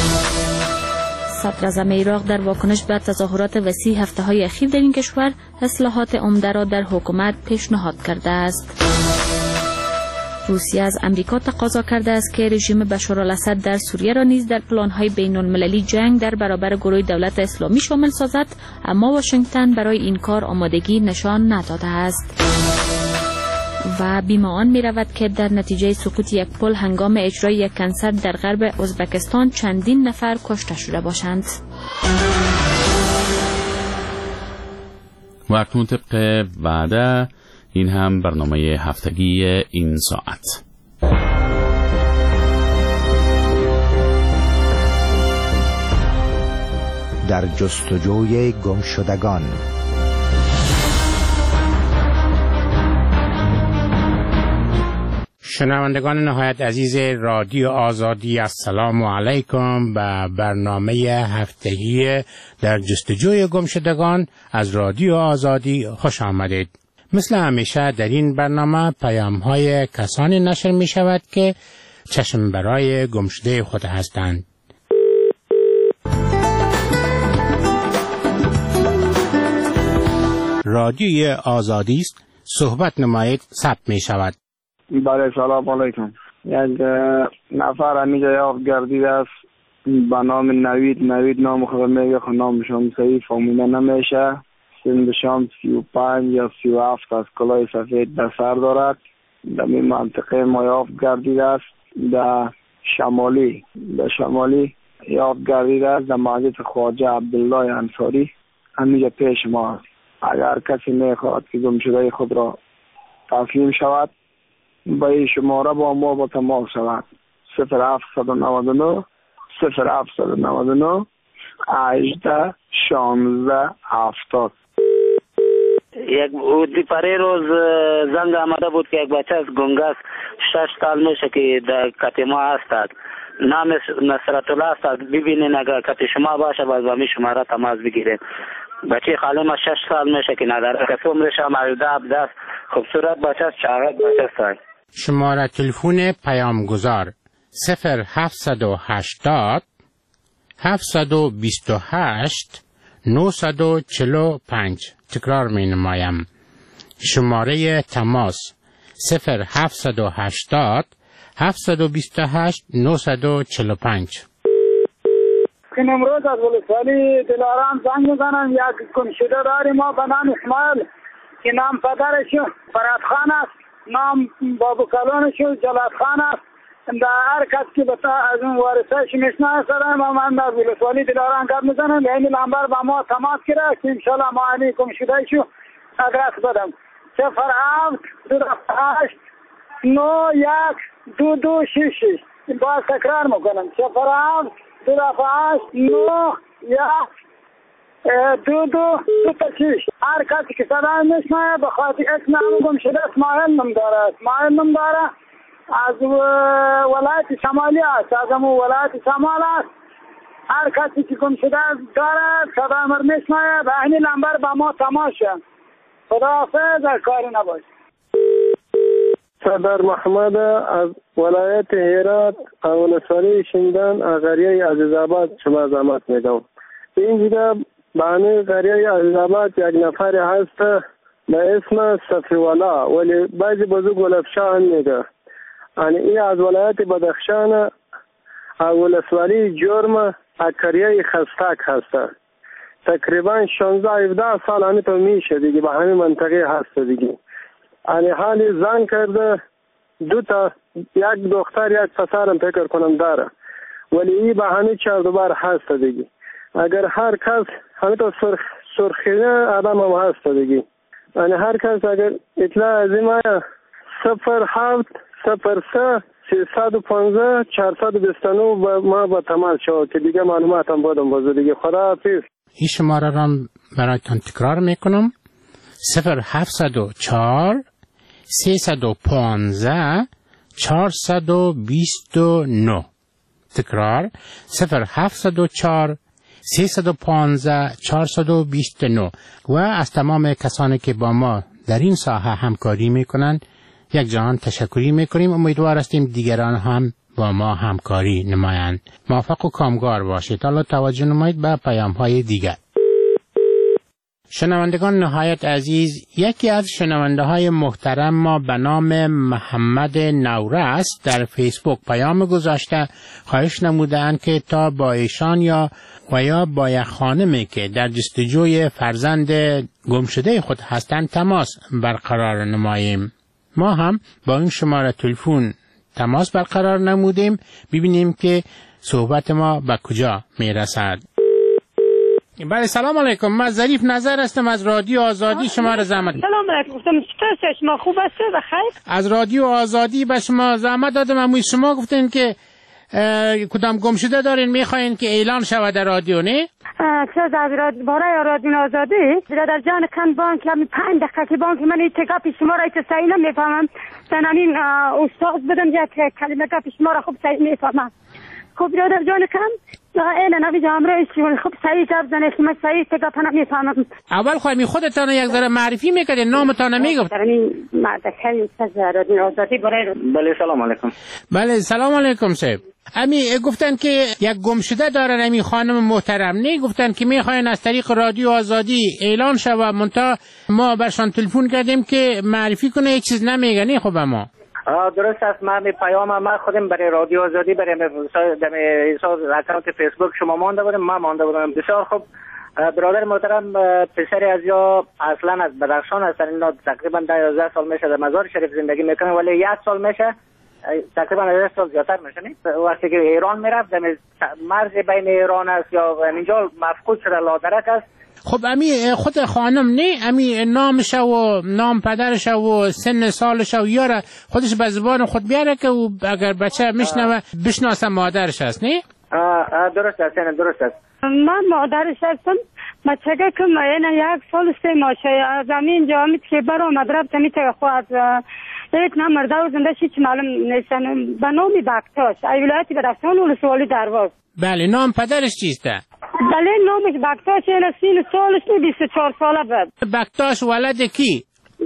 صدر اعظم عراق در واکنش به تظاهرات وسیع هفته های اخیر در این کشور اصلاحات عمده را در حکومت پیشنهاد کرده است. روسیه از امریکا تقاضا کرده است که رژیم بشارالاسد در سوریه را نیز در پلان‌های بین‌المللی جنگ در برابر گروه دولت اسلامی شامل سازد، اما واشنگتن برای این کار آمادگی نشان نداده است. و بیمه آن می رود که در نتیجه سقوط یک پل هنگام اجرای یک کنسرت در غرب ازبکستان چندین نفر کشته شده باشند. و اکنون طبق وعده این هم برنامه هفتگی این ساعت. در جستجوی گمشدگان. شنوندگان نهایت عزیز رادیو آزادی، السلام علیکم. به برنامه هفتگی در جستجوی گمشدگان از رادیو آزادی خوش آمدید. مثل همیشه در این برنامه پیام های کسانی نشر می شود که چشم برای گمشده خود هستند. رادیوی آزادی است، صحبت نمایید، ثبت می شود. بله، سلام علیکم. یک نفر همیجا یافت گردیده است به نام نوید. نوید نام خود میگه، خود نامشان صحیح فهمیده نمیشه. سنشان سی و پنج یا سی و هفت از کلاه سفید به سر دارد. در این منطقه ما یافت گردیده است. در شمالی در شمالی یافت گردیده است، در مسجد خواجه عبدالله انصاری همیجا پیش ما است. اگر کسی میخواهد که گمشده خود را تسلیم شود، با این شماره با ما با تماس شود. صفر هفت نه نه صفر هفت نه نه هجده شانزده هفتاد. یک دیپاره روز زنگ آمده بود که یک بچه از گنگس شش سال میشه که در کت ما هستد، نام نصرت الله هستد. ببینین اگر کت شما باشه باز با می شماره تماس بگیرین. بچه خاله ما شش سال میشه که نداره، کسی عمرش هم عیده عبده است. خوبصورت بچه است، چاقت بچه است. شماره تلفن پیامگذار صفر هفتصد و هشتاد هفتصد و بیست و هشت نهصد و چهل و پنج. تکرار می نمایم. شماره تماس صفر هفتصد و هشتاد هفتصد و بیست و هشت نهصد و چهل و پنج. این امروز از ولسوالی دلارام زنگ میزنم. یک گمشده داریم ما به نام اسماعیل که نام پدرش فراد خان است، نام بابو کلانش جلال خان است. در هر کس که بتا از اون وارثش میشناسه سرم و من در ولسوالی دلارام گپ میزنم. یعنی نمبر با ما تماس کرده که انشالله ما اینی گمشدهشو ادرس بدم. صفر هفت دو هشت نو یک دو دو شش شش. باز تکرار میکنم. صفر هفت دو هشت نو یک دو دو دو تا شش. هر کسی که صدا میشناسه به خاطر اسم نام گمشده اسماعیل نام داره. اسماعیل نام داره، از ولایت شمالی است، از همون ولایت شمال است. هر کسی که گمشده داره صدا مر میشناسه به این نمبر با ما تماس شد. خداحافظ، در کاری نباش. صدر محمد از ولایت هرات ولسوالی شیندان قریه عزیزآباد شما زحمت میدم. اینجا بانوی قریه عزیزآباد یک نفر هست به اسم صفی‌الله، ولی بعضی بزرگ گلفشان میگه. یعنی این از ولایت بدخشان ولسوالی جرم قریه خستک هست. تقریبا شانزده هفده سال همین تو میشه دیگه، به همین منطقه هست دیگه. یعنی حالی زن کرده، دو تا، یک دختر یک پسرم فکر کنم داره، ولی این به همین چهار دوبار هست دیگه. اگر هر کس همین تو سرخ سرخینه آدم هم هست دیگه. یعنی هر کس اگر اطلاع از این آیا صفر هفت صفر سه سیصد و پانزده چهارصد و بیست و نه ما با تماس شد که دیگه معلومات هم بودم بازو دیگه. خدا حافظ. این شماره را برایتان تکرار میکنم: صفر هفتصد و چهار سیصد و پانزده چهارصد و بیست و نه. تکرار: صفر هفتصد و چهار سیصد و پانزده چهارصد و بیست و نه. و از تمام کسانی که با ما در این ساحه همکاری میکنند یک جهان تشکری میکنیم. امیدوار هستیم دیگران هم با ما همکاری نمایند. موفق و کامگار باشید. حالا توجه نمایید به پیام های دیگر. شنوندگان نهایت عزیز، یکی از شنونده های محترم ما به نام محمد نورس در فیسبوک پیام گذاشته، خواهش نمودند که تا با ایشان یا و یا با یک خانمی که در جستجوی فرزند گمشده خود هستند تماس برقرار نماییم. ما هم با این شماره تلفن تماس برقرار نمودیم، ببینیم که صحبت ما به کجا میرسد. بله، سلام علیکم. من ظریف نظر هستم از رادیو آزادی. شما را زحمت سلام علیکم. گفتم چطور شما خوب هستید؟ بخیر. از رادیو آزادی به شما زحمت دادم. اما شما گفتین که کدام گمشده دارین میخواین که اعلان شود در رادیو، نه؟ چه از رادیو برای رادیو آزادی در جان کن بانک همین پنج دقیقه که بانک من این تگاپی شما را ایت صحیح نمیفهمم. تنانین استاد بدم یک کلمه گاپی شما را خوب صحیح میفهمم. خب برادر جان کن این نوی جامعه ایشون خوب صحیح جواب زنه که من صحیح تگاپا نمیفهمم. اول خواهی خودتان یک ذره معرفی میکردین، نامتان میگفت. در این مدرسه از رادیو آزادی برای. بله سلام علیکم. بله سلام علیکم صاحب. امی گفتن که یک گمشده دارن امی خانم محترم، نه گفتن که میخواین از طریق رادیو آزادی اعلان شود، منتها ما برشان تلفن کردیم که معرفی کنه، یک چیز نمیگنی. خب ما درست است. من می پیام ما خودم برای رادیو آزادی برای در اکانت فیسبوک شما مانده بودم، ما مانده بودم. بسیار خوب. برادر محترم پسری از یا اصلا از بدخشان هستن، اینا تقریبا ده یازده سال میشه در مزار شریف زندگی میکنن، ولی یک سال میشه تقریبا از سال زیادتر میشه نه وقتی که ایران میرفت در مرز بین ایران است یا اینجا مفقود شده لادرک است. خب امی خود خانم نه امی نامش و نام پدرش و سن سالش و یاره خودش به زبان خود بیاره که اگر بچه میشنوه بشناسه مادرش است، نه؟ درست است، درست است. من مادرش هستم. بچه که من یک سال سه ماشه از همین جامعه که برام مدرب تمیت خواهد یک نمرده و زنده شیچ معلوم نیستن به نامی بکتاش ای ولایتی بدخشان ولسوالی درواز. بله، نام پدرش چیسته؟ بله نامش بکتاش این سین سالش بیست و چهار ساله بود. بکتاش ولد کی؟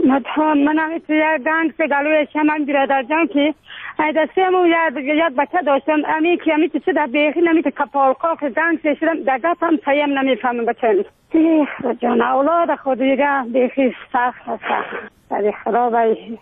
من همیت یک گنگ سه گلوی شمن برادر جان که دسته همون یک بچه داشتم امی که همیت چه در بیخی نمیت کپالقا که گنگ سه شدم در گفت هم سیم نمیفهمم بچه نیست جان اولاد خود دیگه بیخی سخت سخت در خراب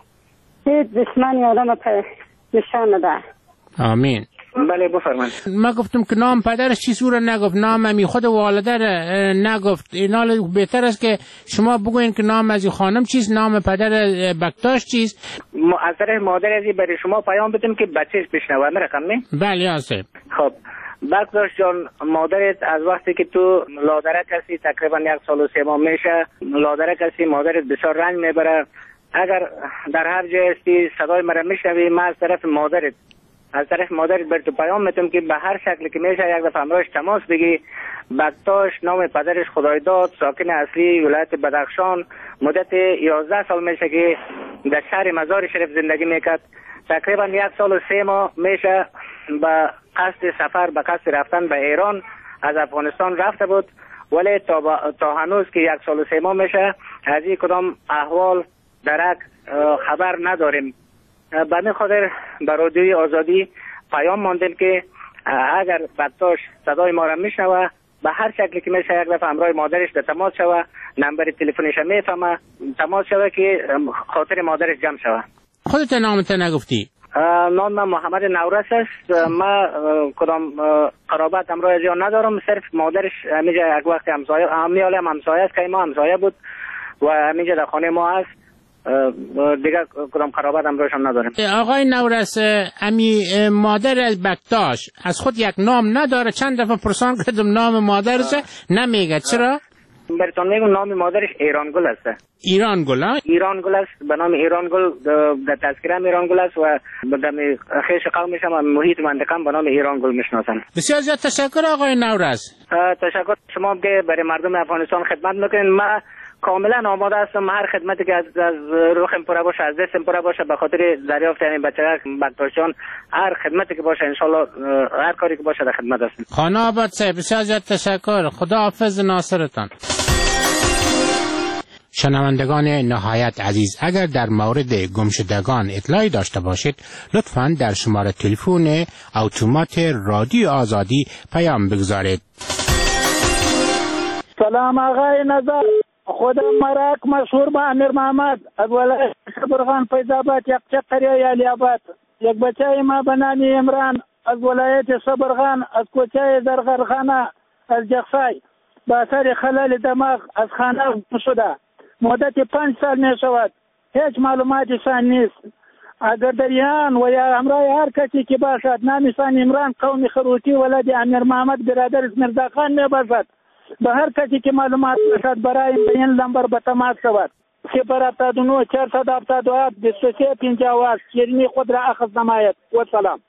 هیچ دشمنی آدم پا نشان نده. آمین. بله بفرمایید. ما گفتم که نام پدرش چی سوره نگفت، نام امی خود والده نگفت. اینا بهتر است که شما بگوین که نام از خانم چیست، نام پدر بکتاش چیست. از طرف مادر ازی برای شما پیام بدیم که بچهش بشنوه رقم نه؟ بله آسه. خب بکتاش جان، مادرت از وقتی که تو لادرک هستی تقریبا یک سال و سه ماه میشه لادرک هستی، مادرت بسیار رنج میبره. اگر در هر جای هستی صدای مرا میشنوی، من از طرف مادرت از طرف مادرت بر تو پیام میتونم که به هر شکلی که میشه یک دفعه همراهش تماس بگی. بکتاش نام پدرش خدایداد، ساکن اصلی ولایت بدخشان، مدت یازده سال میشه که در شهر مزار شریف زندگی میکرد. تقریبا یک سال و سه ماه میشه به قصد سفر به قصد رفتن به ایران از افغانستان رفته بود. ولی تا, با... تا هنوز که یک سال و سه ماه میشه از این کدام احوال درک خبر نداریم. به این خاطر به رادیوی آزادی پیام ماندیم که اگر بکتاش صدای ما را میشنوه به هر شکلی که میشه یک دفعه همراه مادرش در تماس شوه، نمبر تلفنش میفهمه، تماس شوه که خاطر مادرش جمع شوه. خودت نامت نگفتی؟ نام من محمد نورس است. ما کدام قرابت همراه از ندارم، صرف مادرش همیجا یک وقت همسایه همیاله هم همسایه است که ما همسایه بود و همیجا در خانه ما است، دیگه کدام قرابت همراهشان نداریم. آقای نورس، امی مادر بکتاش از خود یک نام نداره؟ چند دفعه پرسان کردم نام مادرش نمیگه، چرا؟ براتون میگم نام مادرش ایرانگل است. ایرانگل ها؟ ایرانگل است، به نام ایرانگل در تذکره ایرانگل است و در خیش قومش هم محیط منطقه به نام ایرانگل میشناسن. بسیار زیاد تشکر آقای نورس. تشکر شما که برای مردم افغانستان خدمت میکنین. ما کاملا آماده هستم هر خدمتی که از, از روحم پره باشه، از دستم پره باشه به خاطر دریافت این بچه‌ها بکتاشان، هر خدمتی که باشه انشالله هر کاری که باشه در خدمت هستم. خانه آباد صاحب بسیار زیاد تشکر. خدا حافظ ناصرتان. شنوندگان نهایت عزیز، اگر در مورد گمشدگان اطلاعی داشته باشید لطفاً در شماره تلفن اتومات رادیو آزادی پیام بگذارید. سلام آقای نظر، خودم مراک مشهور به امیر محمد از ولایت شبرغان فیض‌آباد یقچق قریه علی آباد. یک بچه ما به نام عمران از ولایت شبرغان از کوچه زرغرخانه از جخسای با اثر خلل دماغ از خانه شده. مدت پنج سال می شود، هیچ معلوماتشان نیست. اگر در ایران و یا همراه هر کسی که باشد نامشان عمران قومی خروتی ولد امیر محمد برادر میرزا خان می باشد، به هر کسی که معلومات باشد برای این نمبر به تماس شود. صفر هفتاد و نه چهارصد هفتاد و هفت بیست و سه پنجاه و هشت. شیرینی خود را اخذ نماید. و سلام.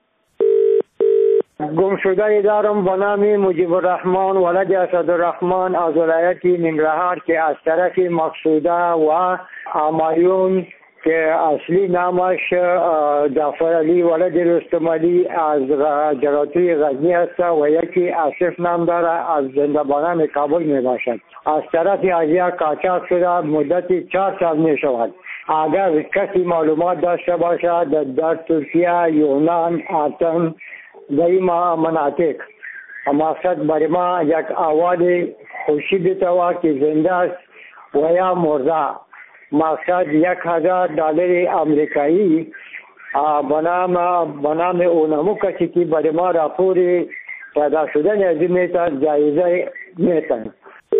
گم شده دارم به نام مجیب الرحمن ولد اسدالرحمن از ولایت ننگرهار که از طرف مقصوده و همایون که اصلی نامش جعفر علی ولد رستم علی از جراتوی غزنی است و یکی آصف نام داره از زنده‌بانان کابل می باشد. از طرف ازیا قاچاق شده مدت چهار سال می شود. اگر کسی معلومات داشته باشد در, در ترکیه، یونان، آتن در این مناطق مقصد برای ما یک احوال خوشی بتوا که زنده است و یا مرده، مقصد یک هزار دلار امریکایی بنام بنام اونمو کسی که برای ما راپور پیدا شدن از این میتن جایزه میتن.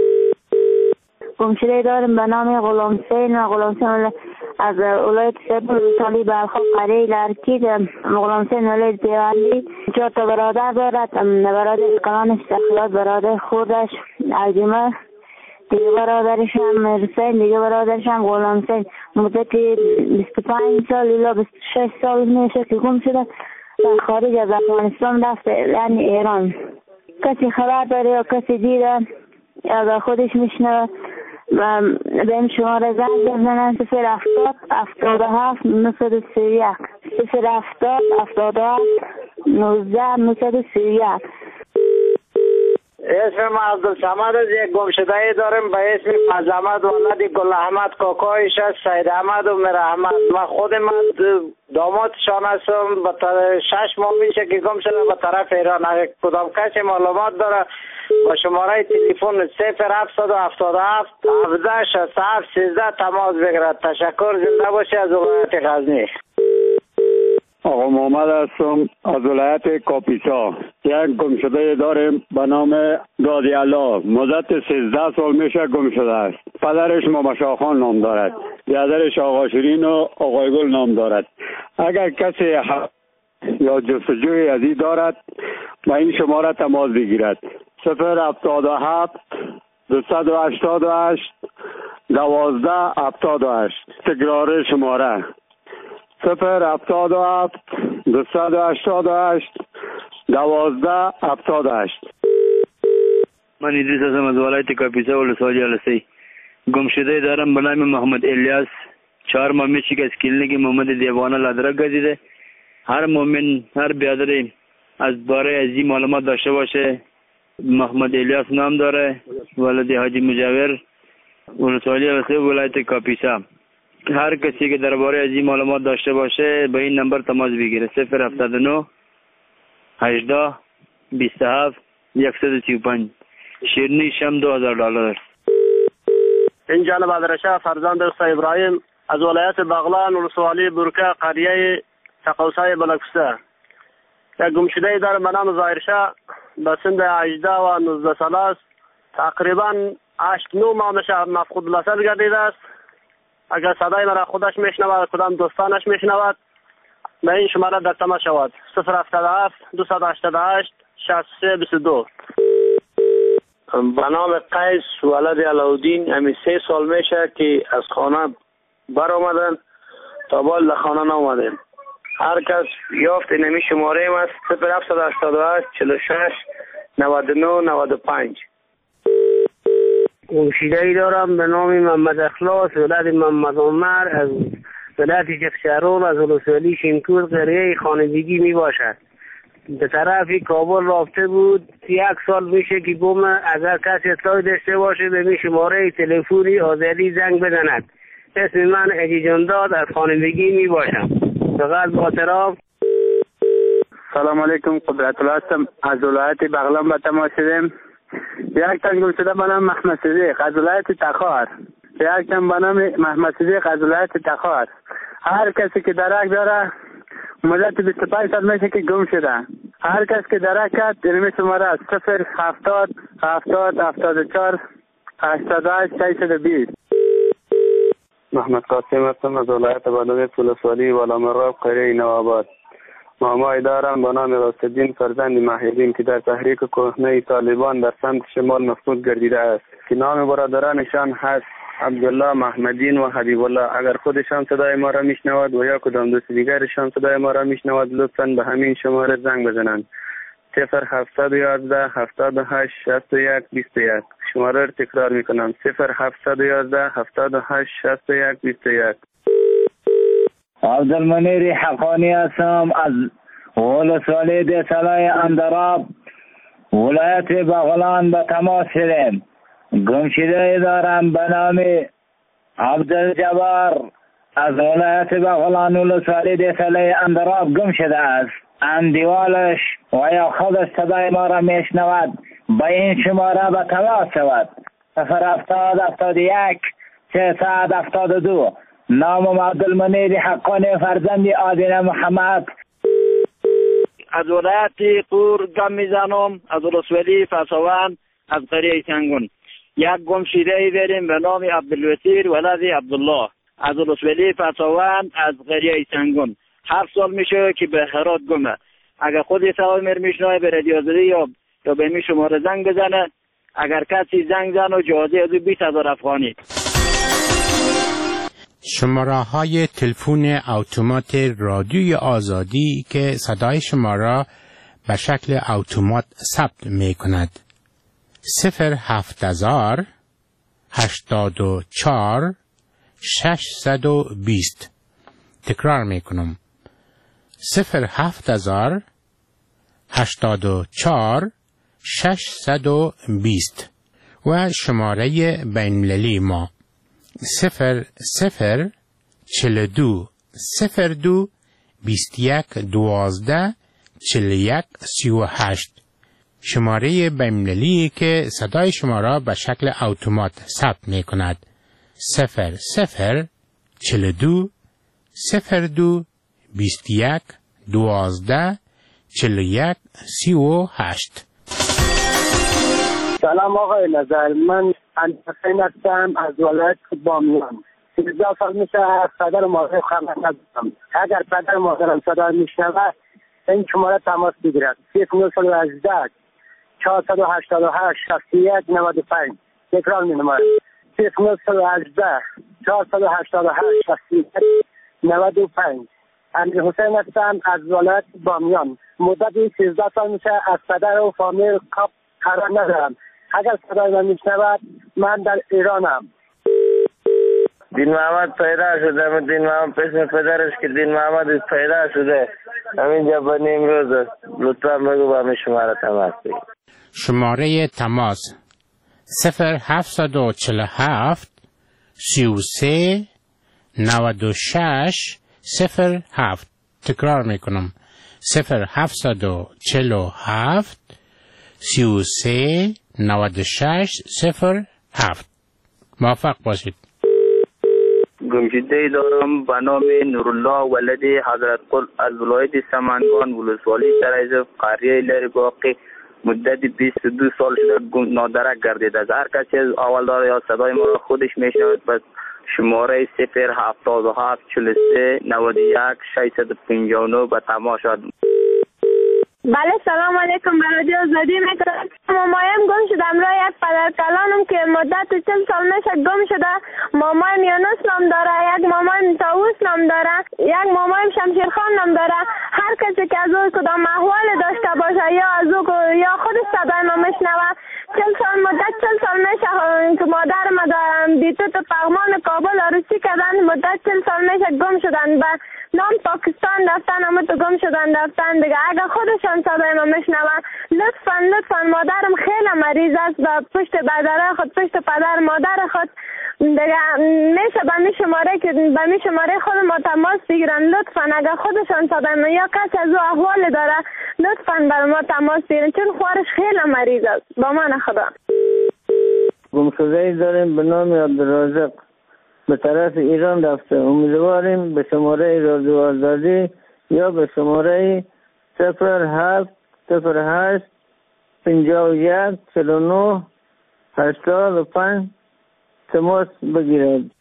گمشده دارم به نام غلام حسین و غلام حسین از ولایت سالی برخواب قریه لرکی. غلام حسین ولایت دیوالی چهار تا برادر دارد، برادر کلانش تخیلات، برادر خوردش عجیمه، دیگه برادرش هم حسین، دیگه برادرش هم غلام حسین. مدت بیست و پنج سال الا بیست و شش سال میشه که گم شده در خارج از افغانستان رفته، یعنی ایران. کسی خبر داره یا کسی دیده یا خودش میشنه و به این شماره زنگ بزنن صفر هفتاد هفتاد و هفت نهصد و سی و یک صفر هفتاد هفتاد و هفت نوزده نهصد و سی و یک. اسم عبدالصمد از یک گمشده دارم به اسم فضل احمد ولد گل احمد، کاکایش است سید احمد و میر احمد. من خود من دامادشان هستم. به شش ماه میشه که گم شده به طرف ایران. اگر کدام کسی معلومات داره با شماره تلفن صفر هفتصد و هفتاد و هفت هفده شصت و هفت سیزده تماس بگیرد. تشکر. زنده باشی. از ولایت غزنی. آقا محمد هستم از ولایت کاپیسا. یک گمشده داریم به نام دادی الله. مدت سیزده سال میشه گم شده است. پدرش ماما خان نام دارد، برادرش آقا شیرین و آقای گل نام دارد. اگر کسی یا جستجوی از این دارد با این شماره تماس بگیرد. صفر هفتاد و هفت دویست و هشتاد و هشت دوازده هفتاد و هشت. تکرار شماره صفر هفتاد و هفت دویست و هشتاد و هشت دوازده هفتاد و هشت. من ادریس هستم از ولایت کاپیسا ولسوالی السی. گمشده دارم به نام محمد الیاس. چهار ماه میشه که از کلینیک محمد دیوانه لادرک گزیده. هر مومن هر بیادری از باره از این معلومات داشته باشه محمد الیاس نام داره، ولد حاجی مجاور، ولسوالی السه ولایت کاپیسا. هر کسی که درباره از این معلومات داشته باشه به این نمبر تماس بگیره: صفر هفتاد و نه هجده بیست و هفت صد و سی و پنج. شیرینی شم دو هزار دلار. این جانب عبدالرشا فرزند دوست ابراهیم از ولایت بغلان ولسوالی برکه قریه تقوسای بلکسته. یک گمشده داره به نام ظاهرشاه به سن هجده و نوزده ساله است. تقریبا هشت نو ماه میشه مفقود البصر گردیده است. اگر صدای مرا خودش میشنود کدام دوستانش میشنود به این شماره در تماس شود: صفر هفتاد و هفت دویست و هشتاد و هشت شصت و سه بیست و دو. به نام قیس ولد علاودین. همین سه سال میشه که از خانه بر آمدن تا بال خانه نامدن. هر کس یافت نمی شماره ایم است: صفر هفت هشتاد و هشت چهل و شش نود و نه نود و پنج. گمشیده ای دارم به نام محمد اخلاص ولد محمد عمر از ولایت جفشارون از ولسوالی شینکور قریه خانگی می باشد. به طرف کابل رابطه بود. یک سال میشه که بوم اگر کسی اطلاعی داشته باشه به می شماره تلفنی آزادی زنگ بزند. اسم من ادی جانداد از خانگی می باشم. فقط با احترام. سلام علیکم، قدرت الله هستم از ولایت بغلان به تماس شدیم. یک تن گمشده به نام محمد صدیق از ولایت تخار. یک تن به نام محمد صدیق از ولایت تخار. هر کسی که درک داره مدت بیست و پنج سال میشه که گم شده. هر کس که درک کرد اینمی شماره است: صفر هفتاد هفتاد هفتاد و چهار هشتاد و هشت ششصد و بیست. محمد قاسم هستم از ولایت بادغیس ولسوالی والامراب قریه نوآباد. مامایی دارم به نام راستالدین فرزند محیدین که در تحریک کهنه طالبان در سمت شمال مفقود گردیده است که نام برادرانشان هست عبدالله، محمدین و حبیب الله. اگر خودشان صدای ما را میشنود و یا کدام دوست دیگرشان صدای ما را میشنود لطفاً به همین شماره زنگ بزنند: صفر هفتصد و یازده هفتاد و هشت شصت و یک بیست و یک. شماره را تکرار میکنم: صفر هفتصد و یازده هفتاد و هشت شصت و یک بیست و یک. عبدالمنیر حقانی هستم از ولسوالی دیسلای اندراب ولایت بغلان به تماس شدیم. گمشده دارم به نام عبدالجبار از ولایت بغلان ولسوالی دیسلای اندراب گم شده است. اندیوالش و یا خودش صدای ما را میشنود به این شماره به تماس شود: صفر هفتاد هفتاد و یک سیصد هفتاد و دو. نامم عبدالمنیر حقانی فرزند آدین محمد. از ولایت قور گم میزنم از ولسوالی فسوان از قریه سنگون. یک گمشده ای داریم به نام عبدالوسیر ولد عبدالله از ولسوالی فسوان از قریه سنگون. هر سال میشه که به خیرات گمه. اگر خودی صدای مر میشنوه به رادیو آزادی یا یا به می شماره زنگ بزنه. اگر کسی زنگ زنه و جوازی از بیست هزار افغانی. شماره های تلفن اتومات رادیوی آزادی که صدای شما را به شکل اتومات ثبت می کند: صفر هفت هزار هشتاد و چهار ششصد و بیست. تکرار می کنم: صفر هفت هزار هشتاد و چهار ششصد و بیست. و شماره بین‌المللی ما: صفر صفر چهل دو صفر دو بیست یک دوازده چهل یک سی و هشت. شماره بین‌المللی که صدای شما را به شکل اتومات ثبت می کند: صفر صفر چهل دو صفر دو بیست یک دوازده چهل یک سی و هشت. سلام آقای نظر، من انتقین هستم از ولایت بامیان. سیزده سال میشه از پدر و مادر خبر ندارم. اگر پدر و مادرم صدا میشنود این شماره تماس بگیرد: صفر نه صد و هجده چهارصد و هشتاد و هشت شصت و یک نود و پنج. تکرار مینمایم: صفر نه صد و هجده چهارصد و هشتاد و هشت شصت و یک نود و پنج. امیر حسین هستم از ولایت بامیان. مدت سیزده سال میشه از پدر و فامیل خبر ندارم. اگر صدای من میشنود من در ایرانم. دین محمد پیدا شده. همین دین محمد اسم پدرش که دین محمد پیدا شده همینجا بنی امروز است. لطفا بگو با همین شماره تماس بگیر. شماره تماس صفر هفتصد و چهل و هفت سی و سه نود و شش صفر هفت. تکرار میکنم صفر هفتصد و چهل و هفت سی و سه نود و شش صفر هفت. موفق باشید. گمشده دارم به نام نورالله ولد حضرت قل از ولایت سمنگان ولسوالی سرایزف قریه لری باقی مدت بیست و دو سال شده گم نادرک گردیده است. هر کسی از اول داره یا صدای ما را خودش میشنوید پس شماره صفر هفتاد و هفت چهل و سه نود و یک ششصد و پنجاه و نه به تماس شد. بله سلام علیکم. به رادیو آزادی میکنم. مامایم گم شده. امرای یک پدر کلانم که مدت چل سال میشه گم شده. مامایم یونس نام داره، یک مامایم طاووس نام داره، یک مامایم شمشیرخان نام داره. هر کسی که از او کدام احوال داشته باشه یا از او یا خود صدای ما میشنوه. چل سال مدت چل سال میشه که مادر ما دارم بیتوت پغمان کابل عروسی کردن. مدت چل سال میشه گم شدن. به نام پاکستان رفتن اما تو گم شدن رفتن دیگه. اگر خودشان صدای ما میشنون لطفا لطفا مادرم خیلی مریض است و پشت بدره خود پشت پدر مادر خود دیگه میشه به می شماره که به می شماره خود ما تماس بگیرن. لطفا اگر خودشان صدای ما یا کسی از او احوال داره لطفا بر ما تماس بگیرن چون خوارش خیلی مریض است. با من خدا. گمشده‌ای داریم به نام عبدالرازق به طرف ایران رفته. امیدواریم به شماره رادیو آزادی یا به شماره صفر هفت صفر هشت پنجاه و یک چهل و نه هشتاد و پنج تماس بگیرد.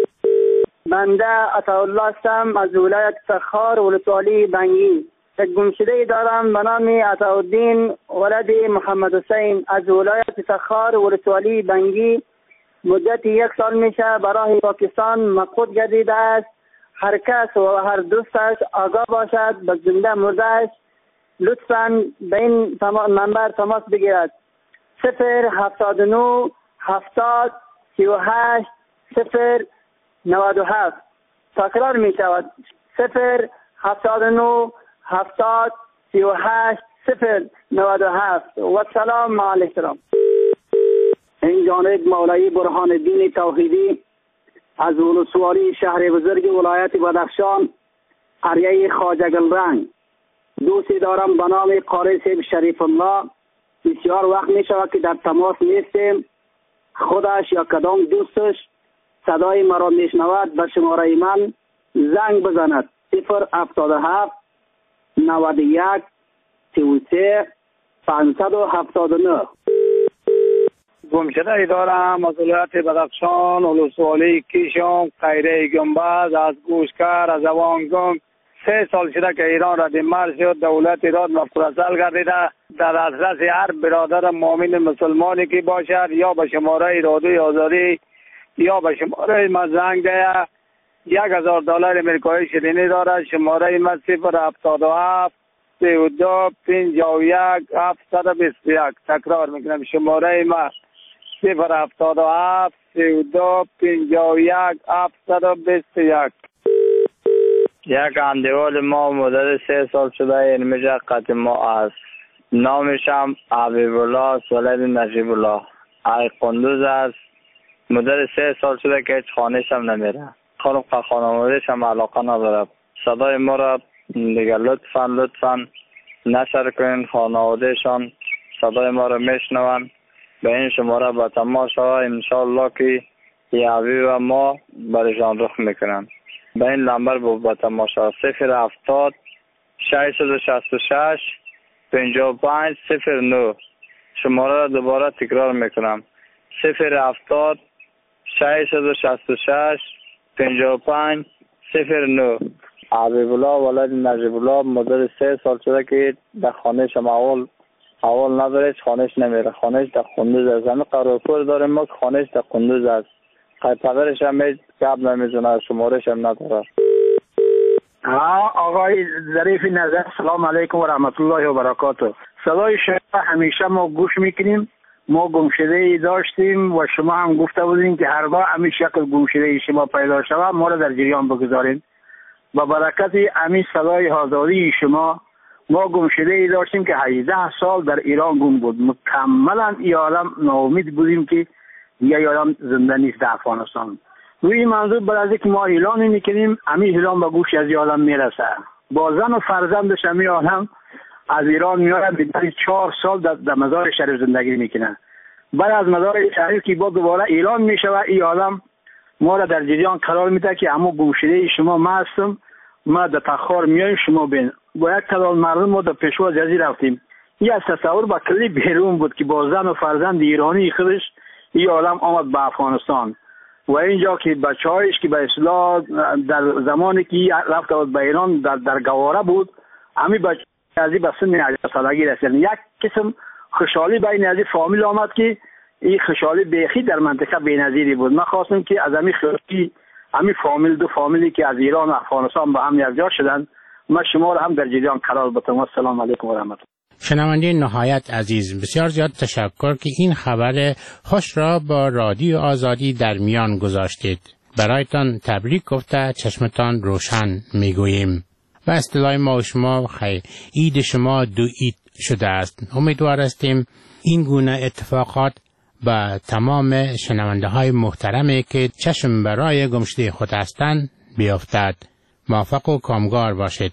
بنده عطاالله هستم از ولایت تخار ولسوالی بنگی. یک گمشده‌ای دارم به نام عطاالدین ولد محمد حسین از ولایت تخار ولسوالی بنگی. مدت یک سال میشه برای پاکستان مفقود گردیده است. هر کس و هر دوستش آگاه باشد به زنده مردهش لطفاً به این منبر تماس بگیرد. صفر هفتاد و نه هفتاد سی و هشت صفر نود و هفت. تکرار می شود صفر هفتاد و نه هفتاد سی و هشت صفر نود و هفت. و سلام علیکم. این جانب مولوی برهان الدین توحیدی از ولسوالی شهر بزرگ ولایت بدخشان قریه خواجه گلرنگ. دوستی دارم به نام قاری صاحب شریف الله. بسیار وقت می شود که در تماس نیستیم. خودش یا کدام دوستش صدای مرا می شنود به شماره من زنگ بزند. صفر هفتاد و هفت نود و یک سی و سه پانصد و هفتاد و نه. گمشده دارم از ولایت بدخشان ولسوالی کیشم قیره گنبز از گوشکر از اوانگم. سه سال شده که ایران را دیمار شد. دولت ایران مفرسل گردیده. در دسترس هر برادر مؤمن مسلمانی که باشد یا به شماره رادیو آزادی یا به شماره ما زنگ ده. یک هزار دلار امریکایی شیرینی دارد. شماره ما صفر هفتاد و هفت سی و دو پنجاه و یک هفتصد و بیست و یک. تکرار میکنم شماره ما صفر هفتاد و هفت سی و دو پنجاه و یک هفتصد و بیست و یک. یک اندیوال ما مدت سه سال شده این میشه قطع ما است. نامش هم حبیب الله ولد نجیب الله ای قندوز است. مدت سه سال شده که هیچ خانهش هم نمیره. خانم خانوادهش هم علاقه نداره. صدای ما را دیگه لطفا لطفا نشر کنین. خانوادهشان صدای ما را میشنون به این شماره با تماس شود. انشاءالله که یه حبیب ما برشان رخ میکنن. به این نمبر با تماس شود. صفر هفتاد ششصد و شصت و شش پنجاه و پنج صفر نه. شماره را دوباره تکرار میکنم. صفر هفتاد ششصد و شصت و شش پنجاه و پنج صفر نه. حبیب الله ولد نجیب الله مدت سه سال شده که در خانهش هم اول اول نداره. خانهش نمیره. خانهش در قندوز است. همه قرارپور داریم ما که خانهش در قندوز است. قطعش هم هیچ گپ نمیزنه. شمارش هم نداره. ها آقای ظریف نظر سلام علیکم و رحمت الله و برکاته. صدای شما همیشه ما گوش میکنیم. ما گمشده ای داشتیم و شما هم گفته بودین که هرگاه همین شکل گمشده ای شما پیدا شود ما را در جریان بگذارین. با برکت همین صدای آزادی شما ما گمشده ای داشتیم که هجده سال در ایران گم بود. مکملا این عالم ناامید بودیم که یه عالم زنده نیست در افغانستان. روی این منظور بعد از اینکه ما اعلان میکنیم همین اعلان به گوش از این عالم میرسه. با زن و فرزندش همین عالم از ایران میاد بیشتر چهار سال در, در مزار شریف زندگی میکنه. بعد از مزار شریف که با دوباره اعلان میشه و این عالم ما را در جریان قرار میده که اما گمشده شما ما هستم، ما در تخار میایم شما بین. با یک کلال مردم ما در پیشوا جزی رفتیم. این از تصور با کلی بیرون بود که با زن و فرزند ایرانی خودش این عالم آمد به افغانستان و اینجا که بچه‌هایش که به اصطلاح در زمانی که رفت بود به ایران در در گواره بود همین بچه از این به سن هجده سالگی رسیدن. یک قسم خوشحالی بین از این فامیل آمد که این خوشحالی بیخی در منطقه بی‌نظیری بود. من خواستم که از همین خوشحالی همین فامیل دو فامیلی که از ایران و افغانستان به هم یکجا شدن من شما را هم در جریان قرار بدم. السلام علیکم و رحمت الله. شنونده نهایت عزیز، بسیار زیاد تشکر که این خبر خوش را با رادیو آزادی در میان گذاشتید. برایتان تبریک گفته چشمتان روشن میگوییم و اصطلاح ما و شما خیر عید شما دو عید شده است. امیدوار هستیم این گونه اتفاقات با تمام شنونده های محترمی که چشم برای گمشده خود هستند بیافتد. موفق و کامگار باشید.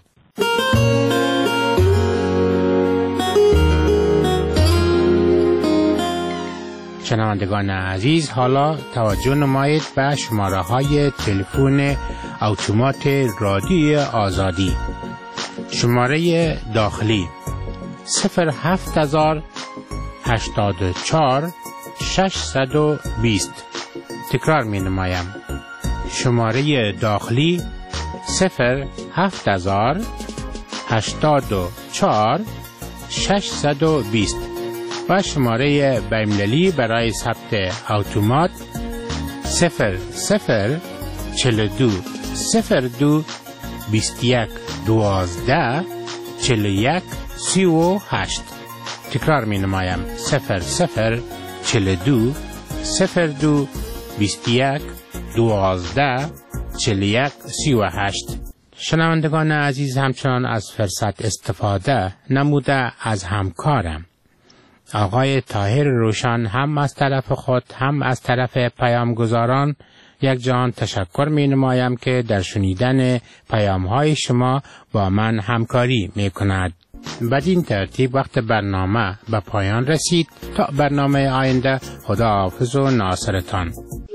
شنوندگان عزیز، حالا توجه نمایید به شماره های تلفن اتومات رادیو آزادی. شماره داخلی صفر هفت هزار هشتاد و چهار ششصد و بیست. تکرار می نمایم. شماره داخلی صفر هفت هزار هشتاد و چهار ششصد و بیست و شماره بین‌المللی برای ثبت اتومات صفر صفر چهل و دو صفر دو بیست و یک دوازده چهل و یک سی و هشت. تکرار می نمایم. صفر صفر چهل و دو صفر دو بیست و یک دوازده چهل و یک سی و هشت. شنوندگان عزیز، همچنان از فرصت استفاده نموده از همکارم آقای طاهر روشن هم از طرف خود هم از طرف پیامگزاران یک جان تشکر می نمایم که در شنیدن پیام های شما با من همکاری می کند. بدین ترتیب وقت برنامه به پایان رسید. تا برنامه آینده، خدا حافظ و ناصرتان.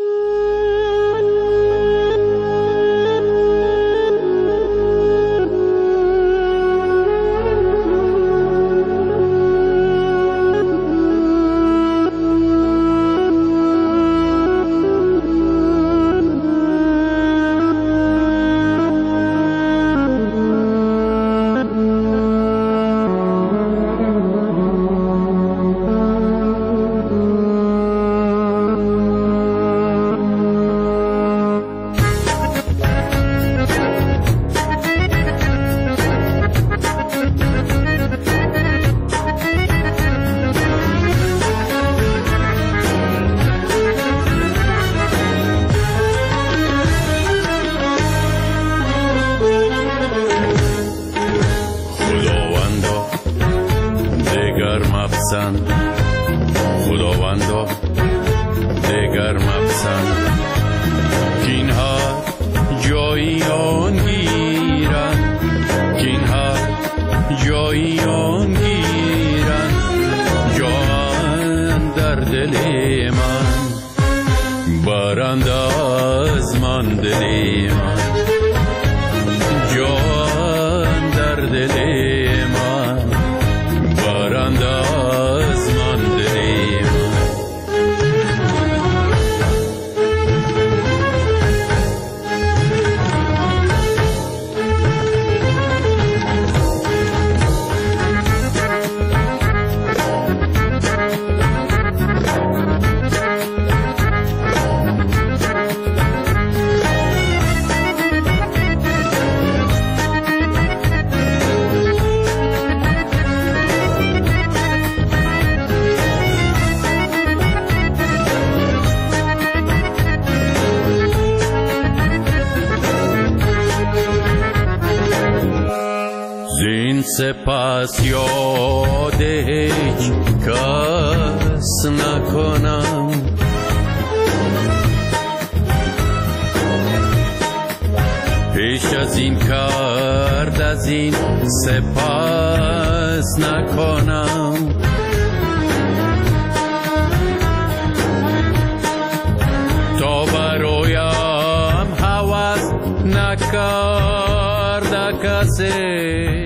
خداوندا دگر مپسند کین ها جایی آن گیرن کین ها جایی آن گیرن جان در دل من برند از من دل من جان در دل من برند از من دل من سپس یاد هیچ کس نکنم. پیش از این کرد از این سپس نکنم. تا برایم هوس نکرده کسی